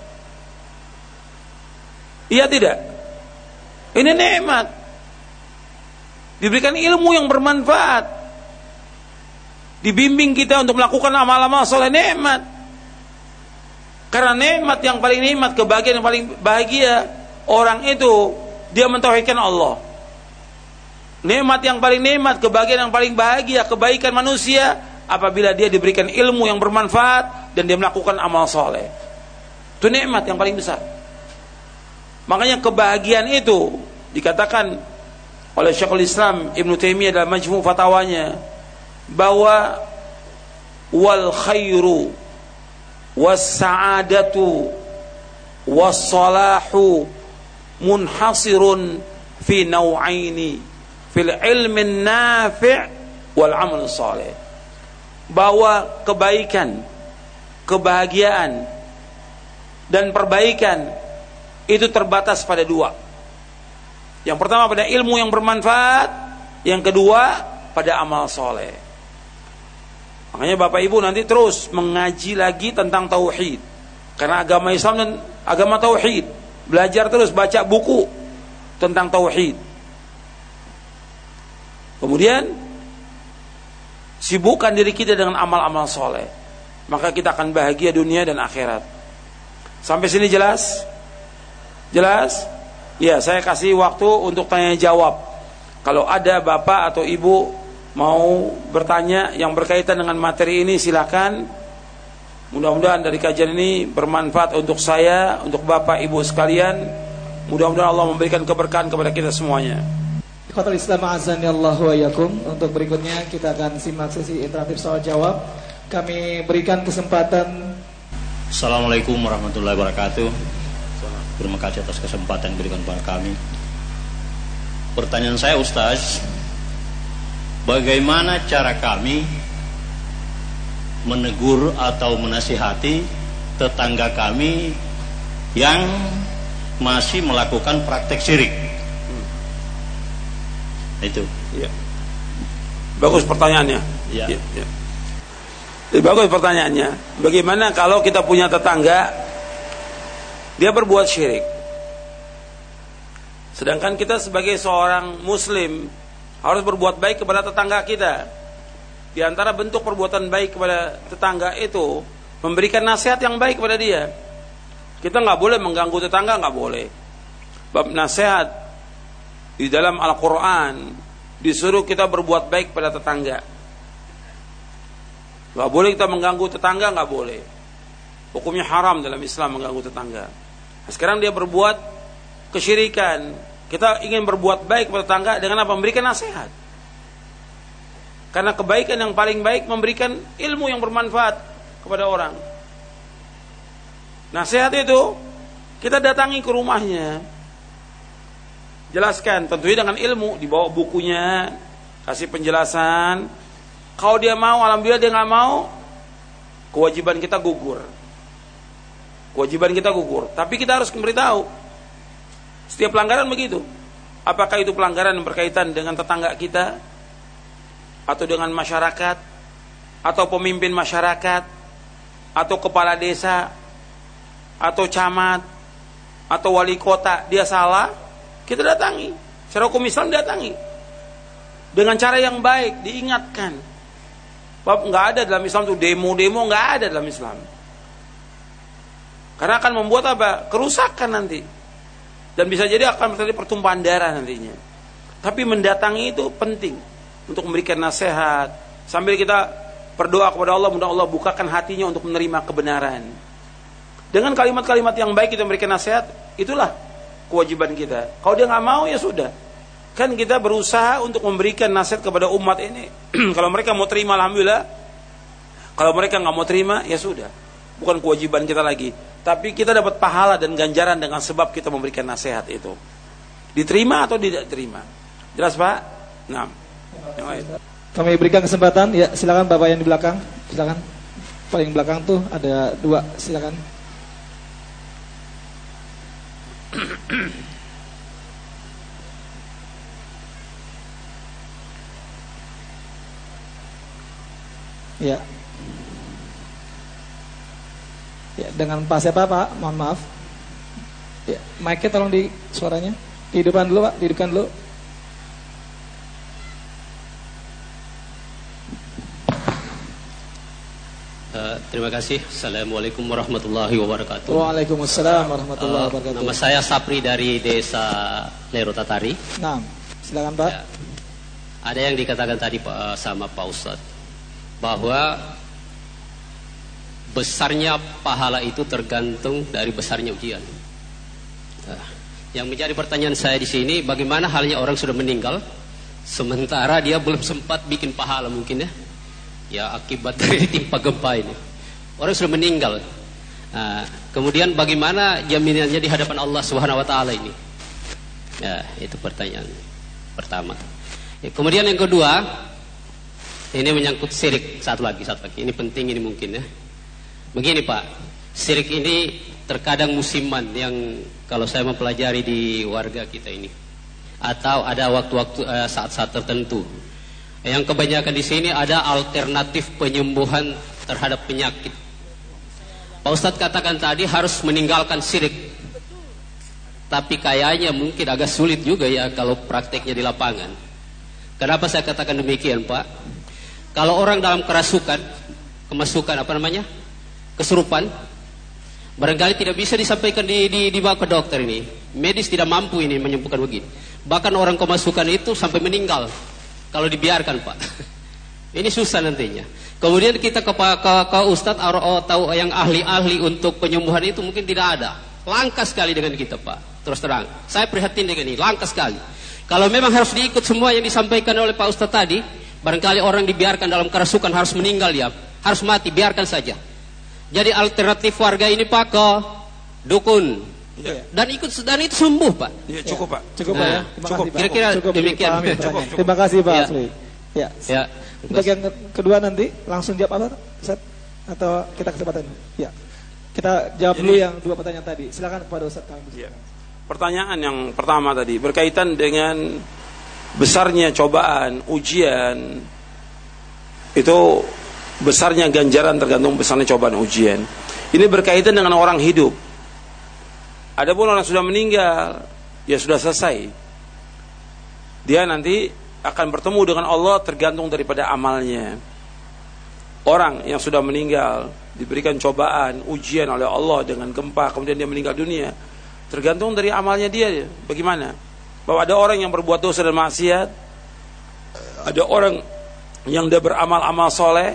Iya tidak? Ini nikmat. Diberikan ilmu yang bermanfaat. Dibimbing kita untuk melakukan amal-amal soleh, nikmat. Karena nikmat yang paling nikmat, kebahagiaan yang paling bahagia orang itu dia mentauhidkan Allah. Nikmat yang paling nikmat, kebahagiaan yang paling bahagia, kebaikan manusia apabila dia diberikan ilmu yang bermanfaat dan dia melakukan amal soleh. Itu nikmat yang paling besar. Makanya kebahagiaan itu dikatakan oleh Syekhul Islam Ibnu Taimiyah dalam Majmu' Fatawanya bahwa wal khairu was sa'adatu was salahu munhasirun fi naw'aini fil ilmin nafi' wal amal salih. Bahwa kebaikan, kebahagiaan dan perbaikan itu terbatas pada dua. Yang pertama pada ilmu yang bermanfaat, yang kedua pada amal soleh. Makanya Bapak Ibu nanti terus mengaji lagi tentang tauhid, karena agama Islam dan agama tauhid. Belajar terus, baca buku tentang tauhid. Kemudian sibukkan diri kita dengan amal-amal soleh, maka kita akan bahagia dunia dan akhirat. Sampai sini jelas? Jelas? Ya, saya kasih waktu untuk tanya jawab. Kalau ada bapak atau ibu mau bertanya yang berkaitan dengan materi ini, silakan. Mudah-mudahan dari kajian ini bermanfaat untuk saya, untuk bapak ibu sekalian. Mudah-mudahan Allah memberikan keberkahan kepada kita semuanya. Ikhwatul Islam azani Allah wa yakum. Untuk berikutnya kita akan simak sesi interaktif soal jawab. Kami berikan kesempatan. Assalamualaikum warahmatullahi wabarakatuh. Terima kasih atas kesempatan yang diberikan kepada kami. Pertanyaan saya, Ustaz, bagaimana cara kami menegur atau menasihati tetangga kami yang masih melakukan praktek syirik? Hmm. Itu. Ya. Bagus pertanyaannya. Ya. Ya, ya. Bagus pertanyaannya. Bagaimana kalau kita punya tetangga dia berbuat syirik, sedangkan kita sebagai seorang muslim harus berbuat baik kepada tetangga kita. Di antara bentuk perbuatan baik kepada tetangga itu memberikan nasihat yang baik kepada dia. Kita nggak boleh mengganggu tetangga, nggak boleh. Bab nasihat di dalam Al-Quran disuruh kita berbuat baik kepada tetangga. Nggak boleh kita mengganggu tetangga, nggak boleh. Hukumnya haram dalam Islam mengganggu tetangga. Nah, sekarang dia berbuat kesyirikan. Kita ingin berbuat baik kepada tetangga dengan apa? Memberikan nasihat. Karena kebaikan yang paling baik memberikan ilmu yang bermanfaat kepada orang. Nasihat itu kita datangi ke rumahnya, jelaskan, tentunya dengan ilmu, dibawa bukunya, kasih penjelasan. Kalau dia mau, alhamdulillah. Dia nggak mau, kewajiban kita gugur. Kewajiban kita gugur. Tapi kita harus memberitahu. Setiap pelanggaran begitu. Apakah itu pelanggaran yang berkaitan dengan tetangga kita, atau dengan masyarakat, atau pemimpin masyarakat, atau kepala desa, atau camat, atau wali kota, dia salah, kita datangi. Secara hukum Islam datangi. Dengan cara yang baik, diingatkan. Bab nggak ada dalam Islam tuh demo-demo, nggak ada dalam Islam. Karena akan membuat apa? Kerusakan nanti. Dan bisa jadi akan terjadi pertumpahan darah nantinya. Tapi mendatangi itu penting untuk memberikan nasihat sambil kita berdoa kepada Allah, mudah Allah bukakan hatinya untuk menerima kebenaran. Dengan kalimat-kalimat yang baik kita memberikan nasihat, itulah kewajiban kita. Kalau dia nggak mau, ya sudah. Kan kita berusaha untuk memberikan nasihat kepada umat ini. Kalau mereka mau terima, alhamdulillah. Kalau mereka nggak mau terima, ya sudah. Bukan kewajiban kita lagi. Tapi kita dapat pahala dan ganjaran dengan sebab kita memberikan nasihat itu. Diterima atau tidak diterima. Jelas Pak? Nah. Yang lain. Kami berikan kesempatan, ya silakan Bapak yang di belakang, silakan. Paling belakang tuh ada dua, silakan. Ya. Ya, dengan Pak siapa Pak? Mohon maaf. Ya, mic-nya tolong di suaranya. Dihidupkan dulu Pak, dihidupkan dulu. Uh, terima kasih. Assalamualaikum warahmatullahi wabarakatuh. Waalaikumsalam warahmatullahi uh, wabarakatuh. Nama saya Sapri dari desa Lerotatari. Nah, silakan Pak. Ya. Ada yang dikatakan tadi Pak, sama Pak Ustadz, bahwa besarnya pahala itu tergantung dari besarnya ujian. Nah, yang menjadi pertanyaan saya di sini, bagaimana halnya orang sudah meninggal, sementara dia belum sempat bikin pahala mungkin ya. Ya akibat dari timpa gempa ini orang sudah meninggal. Nah, kemudian bagaimana jaminannya di hadapan Allah Subhanahu Wa Taala ini? Ya itu pertanyaan pertama. Ya, kemudian yang kedua, ini menyangkut syirik. Satu lagi, satu lagi. Ini penting ini mungkin ya. Begini Pak, syirik ini terkadang musiman yang kalau saya mempelajari di warga kita ini, atau ada waktu-waktu uh, saat-saat tertentu. Yang kebanyakan di sini ada alternatif penyembuhan terhadap penyakit. Pak Ustadz katakan tadi harus meninggalkan syirik. Tapi kayaknya mungkin agak sulit juga ya kalau prakteknya di lapangan. Kenapa saya katakan demikian Pak? Kalau orang dalam kerasukan, kemasukan apa namanya? Kesurupan, barangkali tidak bisa disampaikan di, di, dibawa ke dokter ini. Medis tidak mampu ini menyembuhkan begini. Bahkan orang kemasukan itu sampai meninggal. Kalau dibiarkan Pak, ini susah nantinya. Kemudian kita ke, ke, ke Ustadz atau tahu yang ahli-ahli untuk penyembuhan itu mungkin tidak ada. Langka sekali dengan kita Pak. Terus terang, saya prihatin dengan ini, langka sekali. Kalau memang harus diikut semua yang disampaikan oleh Pak Ustadz tadi, barangkali orang dibiarkan dalam kerasukan harus meninggal ya, harus mati, biarkan saja. Jadi alternatif warga ini Pak ke dukun. Ya. Dan ikut dan itu sembuh Pak. Ya, cukup Pak. Cukup nah, Pak ya. Terima cukup. Kira-kira demikian. Cukup. Terima kasih Pak ya. Asli. Ya. Ya. Untuk yang kedua nanti langsung jawab apa? Ustaz? Atau kita kesempatan? Ya. Kita jawab Jadi, dulu yang dua pertanyaan tadi. Silakan kepada Ustaz kami. Ya. Pertanyaan yang pertama tadi berkaitan dengan besarnya cobaan, ujian. Itu besarnya ganjaran tergantung besarnya cobaan, ujian. Ini berkaitan dengan orang hidup. Adapun orang sudah meninggal, ya sudah selesai. Dia nanti akan bertemu dengan Allah tergantung daripada amalnya. Orang yang sudah meninggal diberikan cobaan, ujian oleh Allah dengan gempa, kemudian dia meninggal dunia, tergantung dari amalnya dia. Bagaimana? Bahwa ada orang yang berbuat dosa dan maksiat, ada orang yang dia beramal-amal soleh,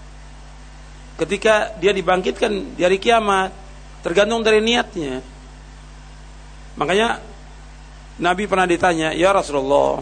ketika dia dibangkitkan di hari kiamat, tergantung dari niatnya. Makanya Nabi pernah ditanya, ya Rasulullah,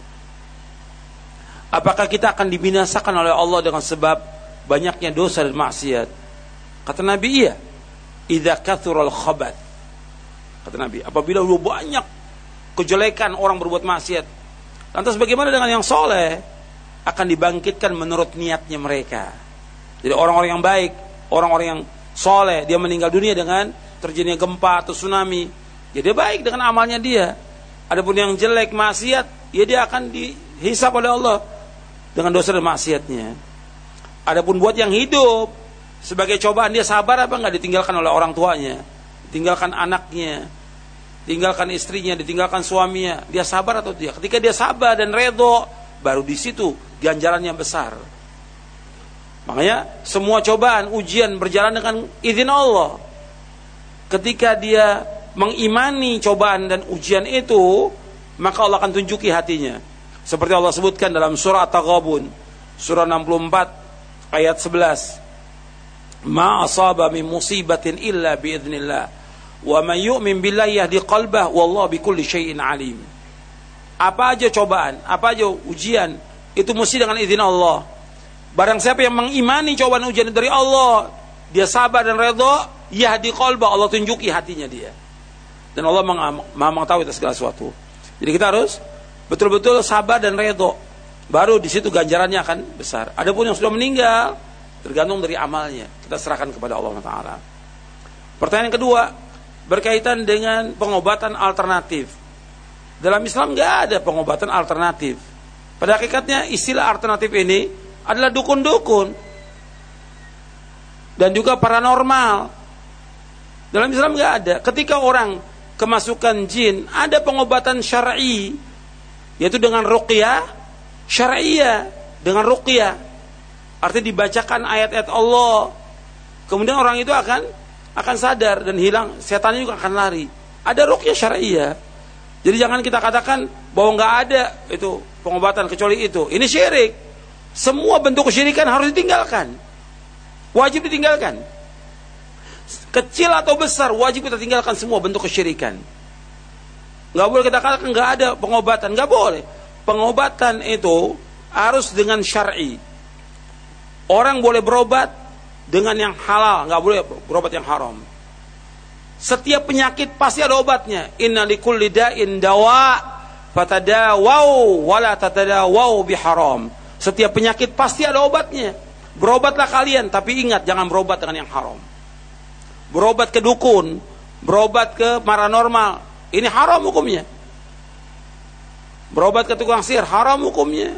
apakah kita akan dibinasakan oleh Allah dengan sebab banyaknya dosa dan maksiat? Kata Nabi, iya. Idza kathural khabath. Kata Nabi, apabila banyak kejelekan orang berbuat maksiat. Lantas bagaimana dengan yang soleh? akan dibangkitkan menurut niatnya mereka. Jadi orang-orang yang baik, orang-orang yang soleh, dia meninggal dunia dengan terjadinya gempa atau tsunami, ya dia baik dengan amalnya dia. Adapun yang jelek, maksiat, ya dia akan dihisab oleh Allah dengan dosa dan maksiatnya. Adapun buat yang hidup, sebagai cobaan dia sabar apa enggak, ditinggalkan oleh orang tuanya, ditinggalkan anaknya, tinggalkan istrinya, ditinggalkan suaminya, dia sabar atau tidak? Ketika dia sabar dan redho, baru di situ ganjarannya besar. Makanya semua cobaan, ujian berjalan dengan izin Allah. Ketika dia mengimani cobaan dan ujian itu, maka Allah akan tunjuki hatinya. Seperti Allah sebutkan dalam surah At-Taghabun, surah enam puluh empat ayat sebelas. Ma asaba min musibatin illa biiznillah wa man yu'min billahi yahdi qalbah wallahu bikulli syai'in alim. Apa aja cobaan, apa aja ujian, itu mesti dengan izin Allah. Barang siapa yang mengimani cobaan ujian dari Allah, dia sabar dan redha, yahdi qalbah, Allah tunjuki hatinya dia. Dan Allah Maha mengetahui atas segala sesuatu. Jadi kita harus betul-betul sabar dan redha, baru di situ ganjarannya akan besar. Adapun yang sudah meninggal, tergantung dari amalnya, kita serahkan kepada Allah Taala. Pertanyaan kedua berkaitan dengan pengobatan alternatif. Dalam Islam nggak ada pengobatan alternatif. Pada hakikatnya istilah alternatif ini adalah dukun-dukun dan juga paranormal. Dalam Islam nggak ada. Ketika orang kemasukan jin, ada pengobatan syar'i, yaitu dengan ruqyah syar'iyah, dengan ruqyah. Artinya dibacakan ayat-ayat Allah, kemudian orang itu akan akan sadar dan hilang, setannya juga akan lari. Ada ruqyah syar'iyah. Jadi jangan kita katakan bahwa nggak ada itu pengobatan kecuali itu. Ini syirik. Semua bentuk kesyirikan harus ditinggalkan, wajib ditinggalkan. Kecil atau besar, wajib kita tinggalkan semua bentuk kesyirikan. Nggak boleh kita katakan nggak ada pengobatan, nggak boleh. Pengobatan itu harus dengan syar'i. Orang boleh berobat dengan yang halal, nggak boleh berobat yang haram. Setiap penyakit pasti ada obatnya. Inna likulli da'in dawa fatadawau wala tatadawau biharam. Setiap penyakit pasti ada obatnya. Berobatlah kalian, tapi ingat jangan berobat dengan yang haram. Berobat ke dukun, berobat ke paranormal, ini haram hukumnya. Berobat ke tukang sihir, haram hukumnya.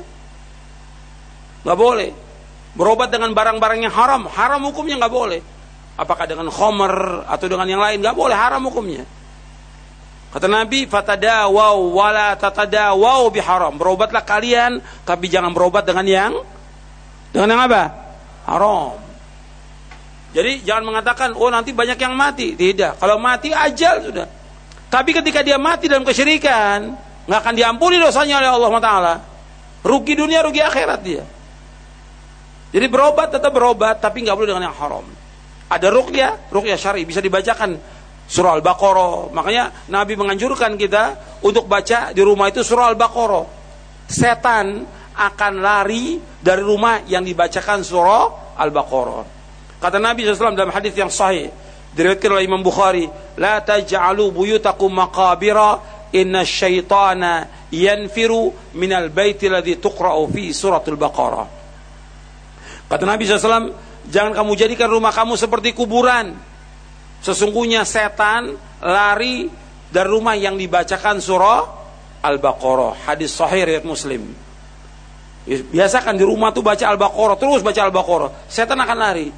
Nggak boleh. Berobat dengan barang-barang yang haram, haram hukumnya, nggak boleh. Apakah dengan khomer atau dengan yang lain, nggak boleh, haram hukumnya. Kata Nabi, fatadawau wala tatadawau biharam. Berobatlah kalian, tapi jangan berobat dengan yang dengan yang apa? Haram. Jadi jangan mengatakan, oh nanti banyak yang mati. Tidak, kalau mati ajal sudah. Tapi ketika dia mati dalam kesyirikan, nggak akan diampuni dosanya oleh Allah Taala. Rugi dunia, rugi akhirat dia. Jadi berobat tetap berobat, tapi nggak boleh dengan yang haram. Ada ruqyah, ruqyah syar'i, bisa dibacakan surah Al-Baqarah. Makanya Nabi menganjurkan kita untuk baca di rumah itu surah Al-Baqarah. Setan akan lari dari rumah yang dibacakan surah Al-Baqarah. Kata Nabi shallallahu alaihi wasallam dalam hadis yang sahih, diriwayatkan oleh Imam Bukhari, la taj'alu buyutakum maqabira inna syaitana yanfiru minal baiti alladhi tuqra'u fi suratul Baqarah. Kata Nabi shallallahu alaihi wasallam, jangan kamu jadikan rumah kamu seperti kuburan. Sesungguhnya setan lari dari rumah yang dibacakan surah Al-Baqarah. Hadis sahih riwayat Muslim. Biasakan di rumah tuh baca Al-Baqarah, terus baca Al-Baqarah, setan akan lari.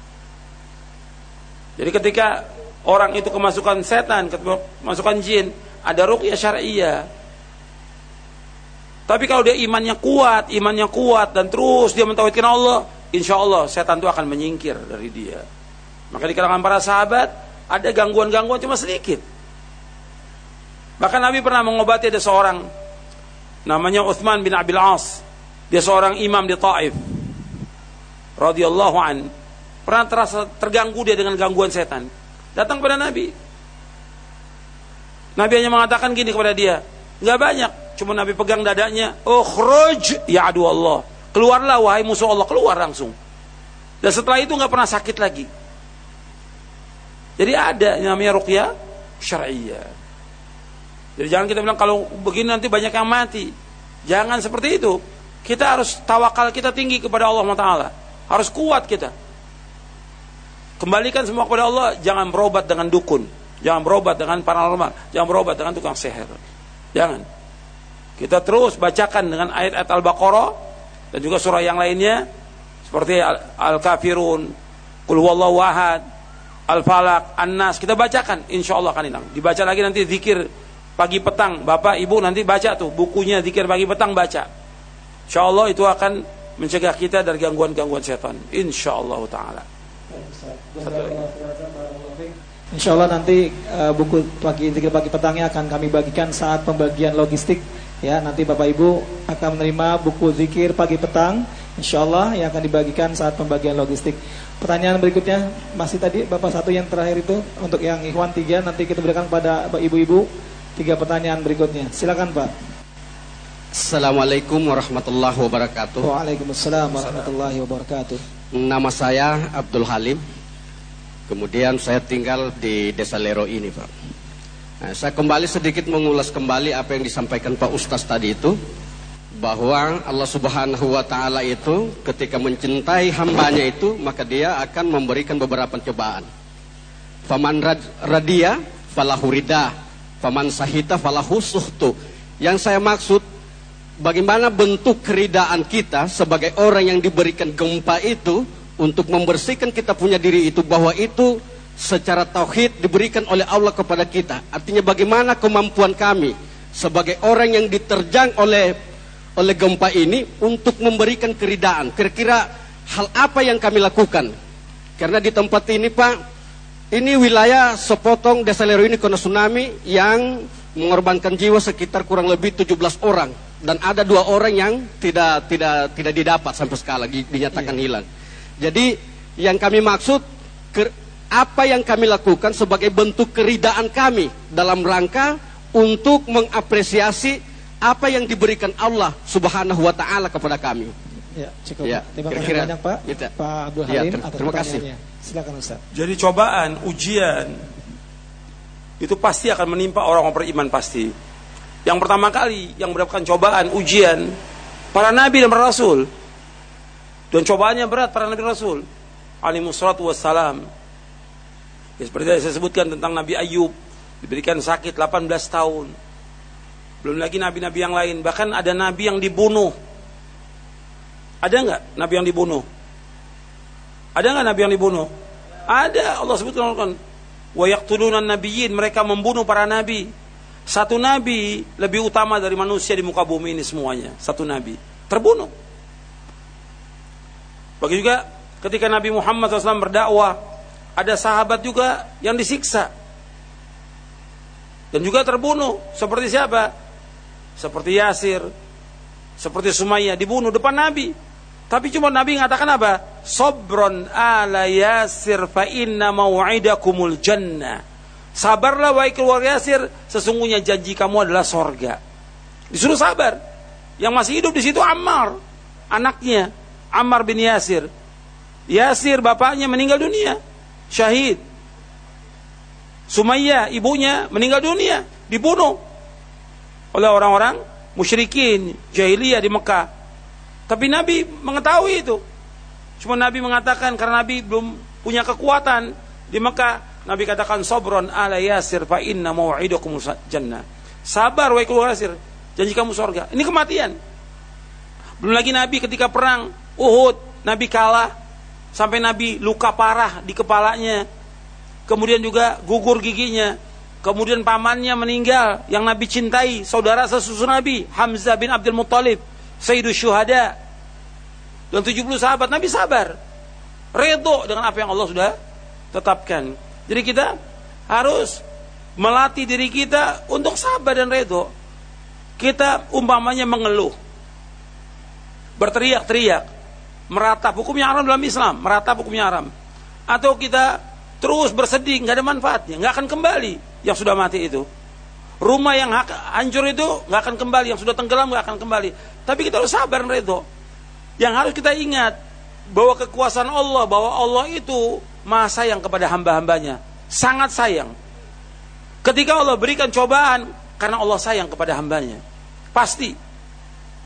Jadi ketika orang itu kemasukan setan, kemasukan jin, ada ruqyah syar'iyah. Tapi kalau dia imannya kuat, imannya kuat dan terus dia mentauhidkan Allah, insya Allah setan itu akan menyingkir dari dia. Maka di kalangan para sahabat ada gangguan-gangguan cuma sedikit. Bahkan Nabi pernah mengobati ada seorang namanya Utsman bin Abil As. Dia seorang imam di Taif, radhiyallahu an. Pernah terasa terganggu dia dengan gangguan setan. Datang kepada Nabi. Nabi hanya mengatakan gini kepada dia, nggak banyak, cuma Nabi pegang dadanya, ukhruj ya adu Allah, keluarlah wahai musuh Allah, keluar langsung. Dan setelah itu nggak pernah sakit lagi. Jadi ada yang namanya ruqyah syar'iyah. Jadi jangan kita bilang kalau begini nanti banyak yang mati. Jangan seperti itu. Kita harus tawakal kita tinggi kepada Allah Taala. Harus kuat kita. Kembalikan semua kepada Allah. Jangan berobat dengan dukun. Jangan berobat dengan paranormal. Jangan berobat dengan tukang sihir. Jangan. Kita terus bacakan dengan ayat-ayat Al-Baqarah dan juga surah yang lainnya seperti Al-Kafirun, Qul huwallahu ahad, Al-Falaq, An-Nas. Kita bacakan, insya Allah akan hilang. Dibaca lagi nanti zikir pagi petang. Bapak Ibu nanti baca tuh bukunya zikir pagi petang, baca. Insya Allah itu akan mencegah kita dari gangguan-gangguan setan. Insya Allah Ta'ala. Insya Allah nanti uh, buku pagi zikir pagi petangnya akan kami bagikan saat pembagian logistik. Ya, nanti Bapak Ibu akan menerima buku zikir pagi petang, insya Allah yang akan dibagikan saat pembagian logistik. Pertanyaan berikutnya masih tadi Bapak satu yang terakhir itu untuk yang ikhwan tiga, nanti kita berikan kepada ibu-ibu tiga pertanyaan berikutnya. Silakan Pak. Assalamualaikum warahmatullahi wabarakatuh. Waalaikumsalam warahmatullahi wabarakatuh. Nama saya Abdul Halim. Kemudian saya tinggal di Desa Lero ini, Pak. Nah, saya kembali sedikit mengulas kembali apa yang disampaikan Pak Ustaz tadi itu, bahwa Allah Subhanahu wa Ta'ala itu ketika mencintai hambanya itu, maka Dia akan memberikan beberapa cobaan. Faman radiya falahu rida, faman sahita falahu suhtu. Yang saya maksud, bagaimana bentuk keridaan kita sebagai orang yang diberikan gempa itu untuk membersihkan kita punya diri itu, bahwa itu secara tauhid diberikan oleh Allah kepada kita. Artinya bagaimana kemampuan kami sebagai orang yang diterjang oleh oleh gempa ini untuk memberikan keridaan. Kira-kira hal apa yang kami lakukan? Karena di tempat ini Pak, ini wilayah sepotong Desa Lero ini kena tsunami yang mengorbankan jiwa sekitar kurang lebih tujuh belas orang, dan ada dua orang yang tidak tidak tidak didapat sampai sekarang dinyatakan iya. hilang. Jadi yang kami maksud ke, apa yang kami lakukan sebagai bentuk keridaan kami dalam rangka untuk mengapresiasi apa yang diberikan Allah Subhanahu wa Ta'ala kepada kami. Ya, cukup. Ya, terima kasih kira-kira. banyak Pak. Gitu. Pak Abdul Ya, Halim ter atas terima kasih. Silakan Ustaz. Jadi cobaan, ujian itu pasti akan menimpa orang-orang beriman pasti. Yang pertama kali yang mendapatkan cobaan, ujian, para nabi dan para rasul. Dan cobaannya berat para nabi dan rasul. Alaihissalatu wassalam. Ya, seperti yang saya sebutkan tentang Nabi Ayub, diberikan sakit delapan belas tahun. Belum lagi nabi-nabi yang lain. Bahkan ada nabi yang dibunuh. Ada enggak nabi yang dibunuh? Ada enggak nabi yang dibunuh? Ada. Allah sebutkan, wa yaqtuluna nabiyyin, mereka membunuh para nabi. Satu nabi lebih utama dari manusia di muka bumi ini semuanya. Satu nabi terbunuh. Bagi juga ketika Nabi Muhammad shallallahu alaihi wasallam berdakwah, ada sahabat juga yang disiksa dan juga terbunuh. Seperti siapa? Seperti Yasir, seperti Sumayyah, dibunuh depan Nabi. Tapi cuma Nabi mengatakan apa? Sabron ala Yasir fa inna mau'idakumul jannah. Sabarlah wahai keluarga Yasir, sesungguhnya janji kamu adalah sorga. Disuruh sabar. Yang masih hidup di situ Ammar, anaknya Ammar bin Yasir. Yasir bapaknya meninggal dunia, syahid. Sumayyah ibunya meninggal dunia, dibunuh oleh orang-orang musyrikin jahiliyah di Mekah. Tapi Nabi mengetahui itu. Cuma Nabi mengatakan karena Nabi belum punya kekuatan di Mekah, Nabi katakan sabron ala Yasir fa inna mau'idakum jannah. Sabar wahai keluarga Yasir, janji kamu surga. Ini kematian. Belum lagi Nabi ketika perang Uhud, Nabi kalah sampai Nabi luka parah di kepalanya. Kemudian juga gugur giginya. Kemudian pamannya meninggal yang Nabi cintai, saudara sesusu Nabi, Hamzah bin Abdul Muttalib, Sayyidus Syuhada. Dan tujuh puluh sahabat, Nabi sabar, redho dengan apa yang Allah sudah tetapkan. Jadi kita harus melatih diri kita untuk sabar dan redho. Kita umpamanya mengeluh, berteriak-teriak, meratap, hukumnya haram dalam Islam, meratap hukumnya haram. Atau kita terus bersedih, nggak ada manfaatnya, nggak akan kembali yang sudah mati itu. Rumah yang hancur itu nggak akan kembali, yang sudah tenggelam nggak akan kembali. Tapi kita harus sabar dan redho. Yang harus kita ingat bahwa kekuasaan Allah, bahwa Allah itu maha sayang kepada hamba-hambanya, sangat sayang. Ketika Allah berikan cobaan, karena Allah sayang kepada hambanya, pasti.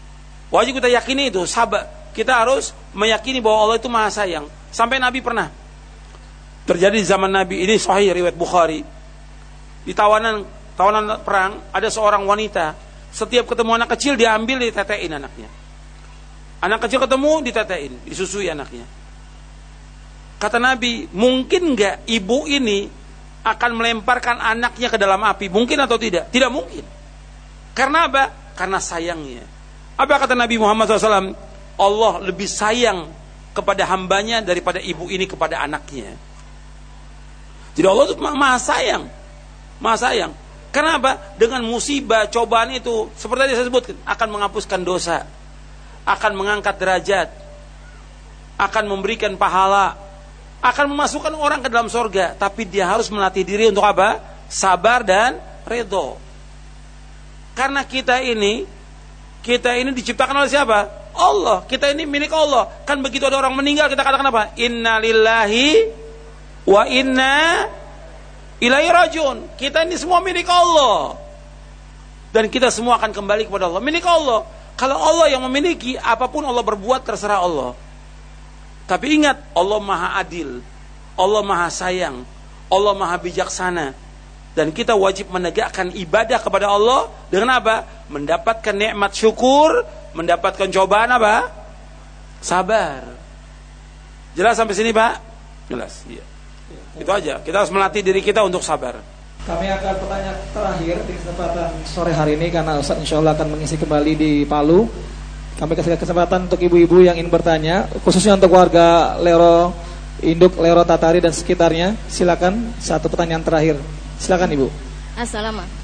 Wajib kita yakini itu, sabar. Kita harus meyakini bahwa Allah itu maha sayang. Sampai Nabi pernah terjadi di zaman Nabi, ini sahih riwayat Bukhari. Di tawanan tawanan perang, ada seorang wanita, setiap ketemu anak kecil diambil, ditetein anaknya. Anak kecil ketemu, ditetein, disusui anaknya. Kata Nabi, mungkin enggak ibu ini akan melemparkan anaknya ke dalam api? Mungkin atau tidak? Tidak mungkin. Karena apa? Karena sayangnya. Apa kata Nabi Muhammad shallallahu alaihi wasallam? Allah lebih sayang kepada hambanya daripada ibu ini kepada anaknya. Jadi Allah itu maha sayang, maha sayang. Kenapa? Dengan musibah, cobaan itu, seperti yang saya sebutkan, akan menghapuskan dosa, akan mengangkat derajat, akan memberikan pahala, akan memasukkan orang ke dalam surga. Tapi dia harus melatih diri untuk apa? Sabar dan ridho. Karena kita ini, kita ini diciptakan oleh siapa? Allah. Kita ini milik Allah. Kan begitu ada orang meninggal, kita katakan apa? Inna lillahi wa inna ilaihi rajiun. Kita ini semua milik Allah, dan kita semua akan kembali kepada Allah. Milik Allah. Kalau Allah yang memiliki, apapun Allah berbuat terserah Allah. Tapi ingat, Allah maha adil, Allah maha sayang, Allah maha bijaksana. Dan kita wajib menegakkan ibadah kepada Allah dengan apa? Mendapatkan nikmat syukur, mendapatkan cobaan apa? Sabar. Jelas sampai sini, Pak? Jelas. Iya. Itu aja. Kita harus melatih diri kita untuk sabar. Kami akan pertanyaan terakhir di kesempatan sore hari ini, karena Ustaz insya Allah akan mengisi kembali di Palu. Kami kasih kesempatan untuk ibu-ibu yang ingin bertanya, khususnya untuk warga Lero, Induk, Lero, Tatari dan sekitarnya. Silakan, satu pertanyaan terakhir. Silakan Ibu. Assalamualaikum.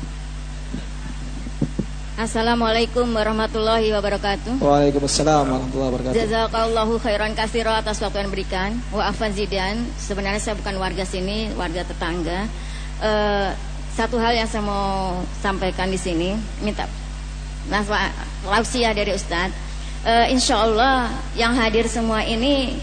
Assalamualaikum warahmatullahi wabarakatuh. Waalaikumsalam warahmatullahi wabarakatuh. Jazakallahu khairan katsira atas waktu yang diberikan. Wa afwan zidan. Sebenarnya saya bukan warga sini, warga tetangga. Uh, satu hal yang saya mau sampaikan di sini, minta nasihat lausiah dari Ustadz. Uh, insya Allah yang hadir semua ini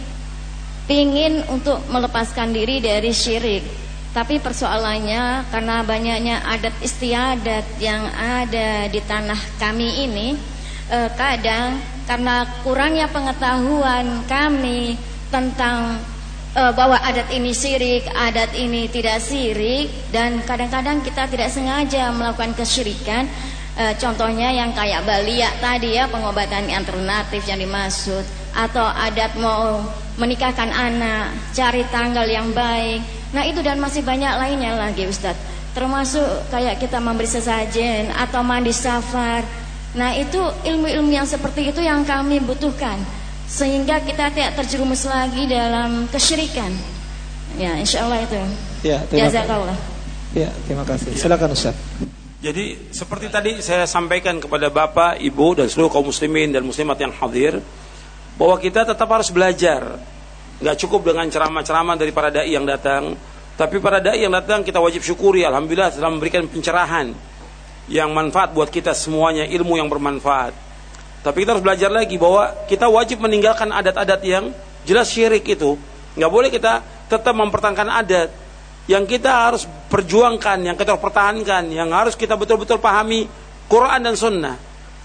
pingin untuk melepaskan diri dari syirik. Tapi persoalannya karena banyaknya adat istiadat yang ada di tanah kami ini, eh, kadang karena kurangnya pengetahuan kami tentang eh, bahwa adat ini syirik, adat ini tidak syirik, dan kadang-kadang kita tidak sengaja melakukan kesyirikan. Eh, contohnya yang kayak baliak tadi ya, pengobatan alternatif yang dimaksud, atau adat mau menikahkan anak, cari tanggal yang baik. Nah itu dan masih banyak lainnya lagi Ustadz. Termasuk kayak kita memberi sesajen atau mandi safar. Nah itu ilmu-ilmu yang seperti itu yang kami butuhkan, sehingga kita tidak terjerumus lagi dalam kesyirikan. Ya insya Allah itu. Ya, jazakallah. Ya terima kasih. Silakan Ustadz. Jadi seperti tadi saya sampaikan kepada Bapak, Ibu dan seluruh kaum muslimin dan muslimat yang hadir, bahwa kita tetap harus belajar. Gak cukup dengan ceramah-ceramah dari para dai yang datang, tapi para dai yang datang kita wajib syukuri. Alhamdulillah telah memberikan pencerahan yang manfaat buat kita semuanya, ilmu yang bermanfaat. Tapi kita harus belajar lagi bahwa kita wajib meninggalkan adat-adat yang jelas syirik itu. Gak boleh kita tetap mempertahankan adat. Yang kita harus perjuangkan, yang kita harus pertahankan, yang harus kita betul-betul pahami Quran dan Sunnah.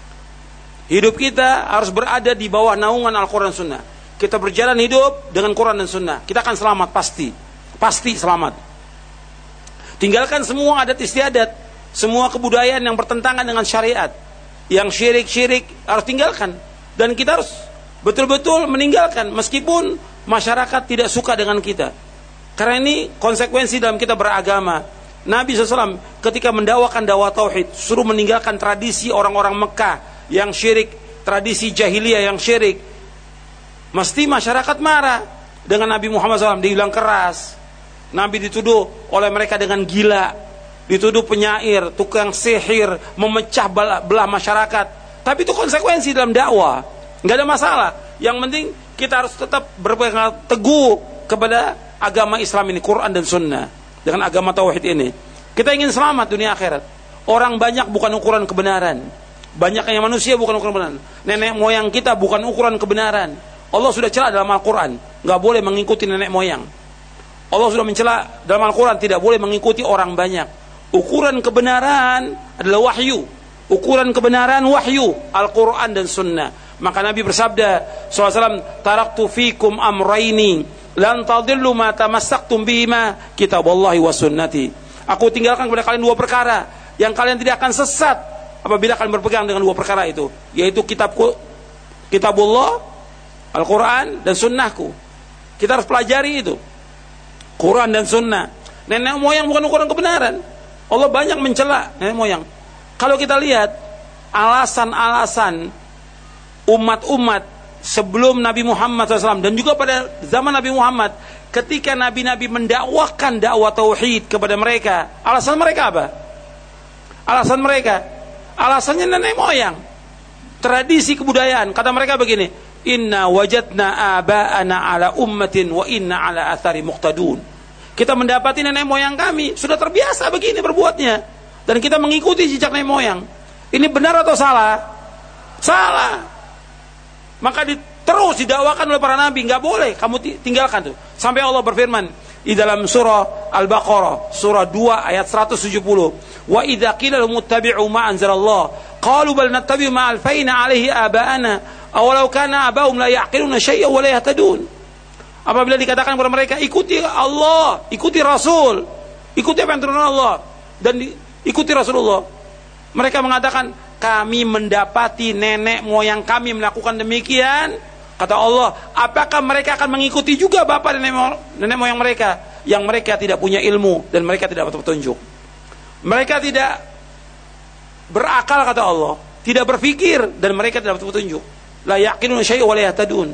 Hidup kita harus berada di bawah naungan Al-Quran dan Sunnah. Kita berjalan hidup dengan Quran dan Sunnah, kita akan selamat pasti, pasti selamat. Tinggalkan semua adat istiadat, semua kebudayaan yang bertentangan dengan syariat, yang syirik-syirik harus tinggalkan. Dan kita harus betul-betul meninggalkan, meskipun masyarakat tidak suka dengan kita. Karena ini konsekuensi dalam kita beragama. Nabi shallallahu alaihi wasallam ketika mendakwakan dakwah tauhid, suruh meninggalkan tradisi orang-orang Mekah yang syirik, tradisi jahiliyah yang syirik. Mesti masyarakat marah dengan Nabi Muhammad shallallahu alaihi wasallam, dibilang keras. Nabi dituduh oleh mereka dengan gila, dituduh penyair, tukang sihir, memecah belah masyarakat. Tapi itu konsekuensi dalam dakwah, nggak ada masalah. Yang penting kita harus tetap berpegang teguh kepada agama Islam ini, Quran dan Sunnah, dengan agama tauhid ini. Kita ingin selamat dunia akhirat. Orang banyak bukan ukuran kebenaran, banyaknya manusia bukan ukuran kebenaran. Nenek moyang kita bukan ukuran kebenaran. Allah sudah celah dalam Al-Quran, gak boleh mengikuti nenek moyang. Allah sudah mencela dalam Al-Quran, tidak boleh mengikuti orang banyak. Ukuran kebenaran adalah wahyu. Ukuran kebenaran wahyu, Al-Quran dan Sunnah. Maka Nabi bersabda sallallahu alaihi wasallam, taraktu fikum amraini lan tadillu ma tamassaktum bihima kitaballahi wa sunnati. Aku tinggalkan kepada kalian dua perkara yang kalian tidak akan sesat apabila kalian berpegang dengan dua perkara itu, yaitu kitabku, kitabullah, Al-Quran, dan sunnahku. Kita harus pelajari itu, Quran dan sunnah. Nenek moyang bukan ukuran kebenaran. Allah banyak mencela nenek moyang. Kalau kita lihat alasan-alasan umat-umat sebelum Nabi Muhammad shallallahu alaihi wasallam dan juga pada zaman Nabi Muhammad, ketika nabi-nabi mendakwahkan dakwah tauhid kepada mereka, alasan mereka apa? Alasan mereka, alasannya nenek moyang, tradisi kebudayaan. Kata mereka begini, inna wajadna aba'ana ala ummatin wa inna ala athari muqtadun. Kita mendapati nenek moyang kami sudah terbiasa begini berbuatnya, dan kita mengikuti jejak nenek moyang. Ini benar atau salah? Salah. Maka di, terus didakwakan oleh para nabi, nggak boleh kamu tinggalkan tuh. Sampai Allah berfirman di dalam surah Al-Baqarah surah dua ayat seratus tujuh puluh, wa idza qila lahum ittabi'u ma anzalallah qalu bal nattabi'u ma alfayna 'alaihi aba'ana aw law kana aba'um la ya'qiluna syai'an wa la yahtadun. Apabila dikatakan kepada mereka, ikuti Allah, ikuti Rasul, ikuti apa yang turunkan Allah, dan di, ikuti Rasulullah, mereka mengatakan, kami mendapati nenek moyang kami melakukan demikian. Kata Allah, apakah mereka akan mengikuti juga bapak dan nenek, nenek moyang mereka yang mereka tidak punya ilmu dan mereka tidak dapat petunjuk? Mereka tidak berakal, kata Allah, tidak berpikir, dan mereka tidak dapat petunjuk. La yaqiluna syai'an wa la yahtadun.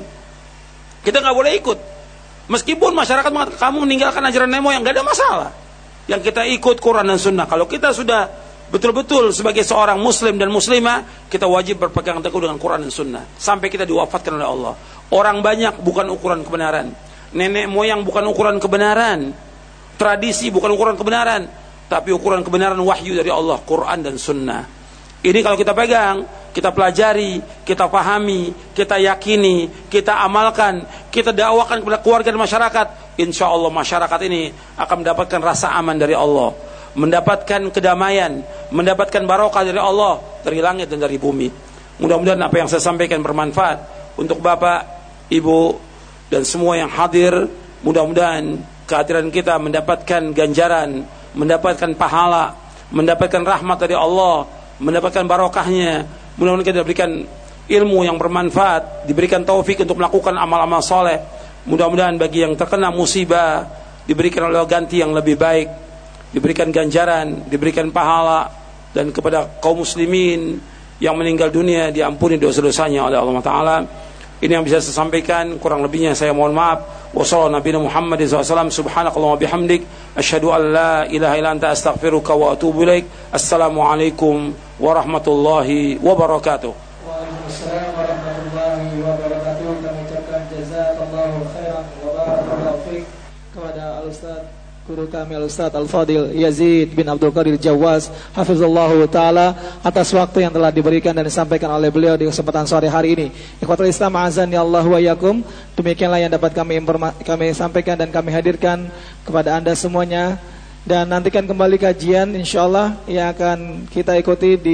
Kita nggak boleh ikut. Meskipun masyarakat mengatakan kamu meninggalkan ajaran nenek moyang, nggak ada masalah. Yang kita ikut Quran dan Sunnah. Kalau kita sudah betul-betul sebagai seorang muslim dan muslimah, kita wajib berpegang teguh dengan Quran dan Sunnah sampai kita diwafatkan oleh Allah. Orang banyak bukan ukuran kebenaran, nenek moyang bukan ukuran kebenaran, tradisi bukan ukuran kebenaran, tapi ukuran kebenaran wahyu dari Allah, Quran dan Sunnah. Ini kalau kita pegang, kita pelajari, kita pahami, kita yakini, kita amalkan, kita dakwakan kepada keluarga dan masyarakat, insya Allah masyarakat ini akan mendapatkan rasa aman dari Allah, mendapatkan kedamaian, mendapatkan barokah dari Allah, dari langit dan dari bumi. Mudah-mudahan apa yang saya sampaikan bermanfaat untuk Bapak, Ibu, dan semua yang hadir. Mudah-mudahan kehadiran kita mendapatkan ganjaran, mendapatkan pahala, mendapatkan rahmat dari Allah, mendapatkan barokahnya. Mudah-mudahan kita diberikan ilmu yang bermanfaat, diberikan taufik untuk melakukan amal-amal soleh. Mudah-mudahan bagi yang terkena musibah diberikan oleh ganti yang lebih baik, diberikan ganjaran, diberikan pahala, dan kepada kaum muslimin yang meninggal dunia diampuni dosa-dosanya oleh Allah Ta'ala. Ini yang bisa saya sampaikan, kurang lebihnya saya mohon maaf. Wa sallallahu nabiyana Muhammadin sallallahu alaihi wasallam, subhanakallahumma bihamdik, asyhadu an la ilaha illa anta astaghfiruka wa atubu ilaik. Assalamualaikum warahmatullahi wabarakatuh. Waalaikumsalam warahmatullahi wabarakatuh. Kami ucapkan jazakallahu khairan wa barakallahu fiik kepada Al-Ustaz guru kami Al-Ustaz Al-Fadil Yazid bin Abdul Qadir Jawaz hafizallahu taala atas waktu yang telah diberikan dan disampaikan oleh beliau di kesempatan sore hari ini. Ikhwatul Islam azani Allah wa yakum. Demikianlah yang dapat kami informa- kami sampaikan dan kami hadirkan kepada Anda semuanya, dan nantikan kembali kajian insyaallah yang akan kita ikuti di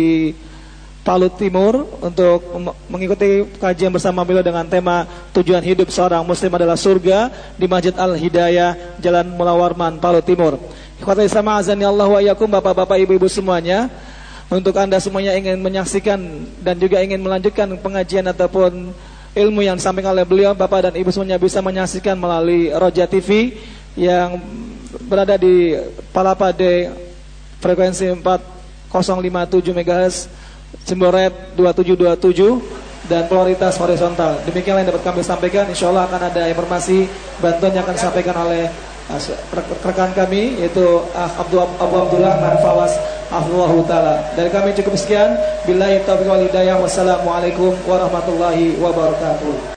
Palu Timur untuk mengikuti kajian bersama beliau dengan tema tujuan hidup seorang muslim adalah surga di Masjid Al-Hidayah Jalan Mula Warman, Palu Timur. Ikhwatul Islam azani Allah wa iyyakum, bapak-bapak, ibu-ibu semuanya, untuk Anda semuanya ingin menyaksikan dan juga ingin melanjutkan pengajian ataupun ilmu yang disampaikan oleh beliau, bapak dan ibu semuanya bisa menyaksikan melalui Roja T V yang berada di Palapa-D frekuensi empat nol lima tujuh megahertz, Cimboret dua tujuh dua tujuh, dan polaritas horizontal. Demikianlah yang dapat kami sampaikan. Insyaallah akan ada informasi bantuan yang akan disampaikan oleh uh, rekan kami, yaitu uh, Abdul Abu Abdullah Marfawas Afwallahu Ta'ala. Dari kami cukup sekian. Billahi taufiq wal hidayah. Wassalamualaikum warahmatullahi wabarakatuh.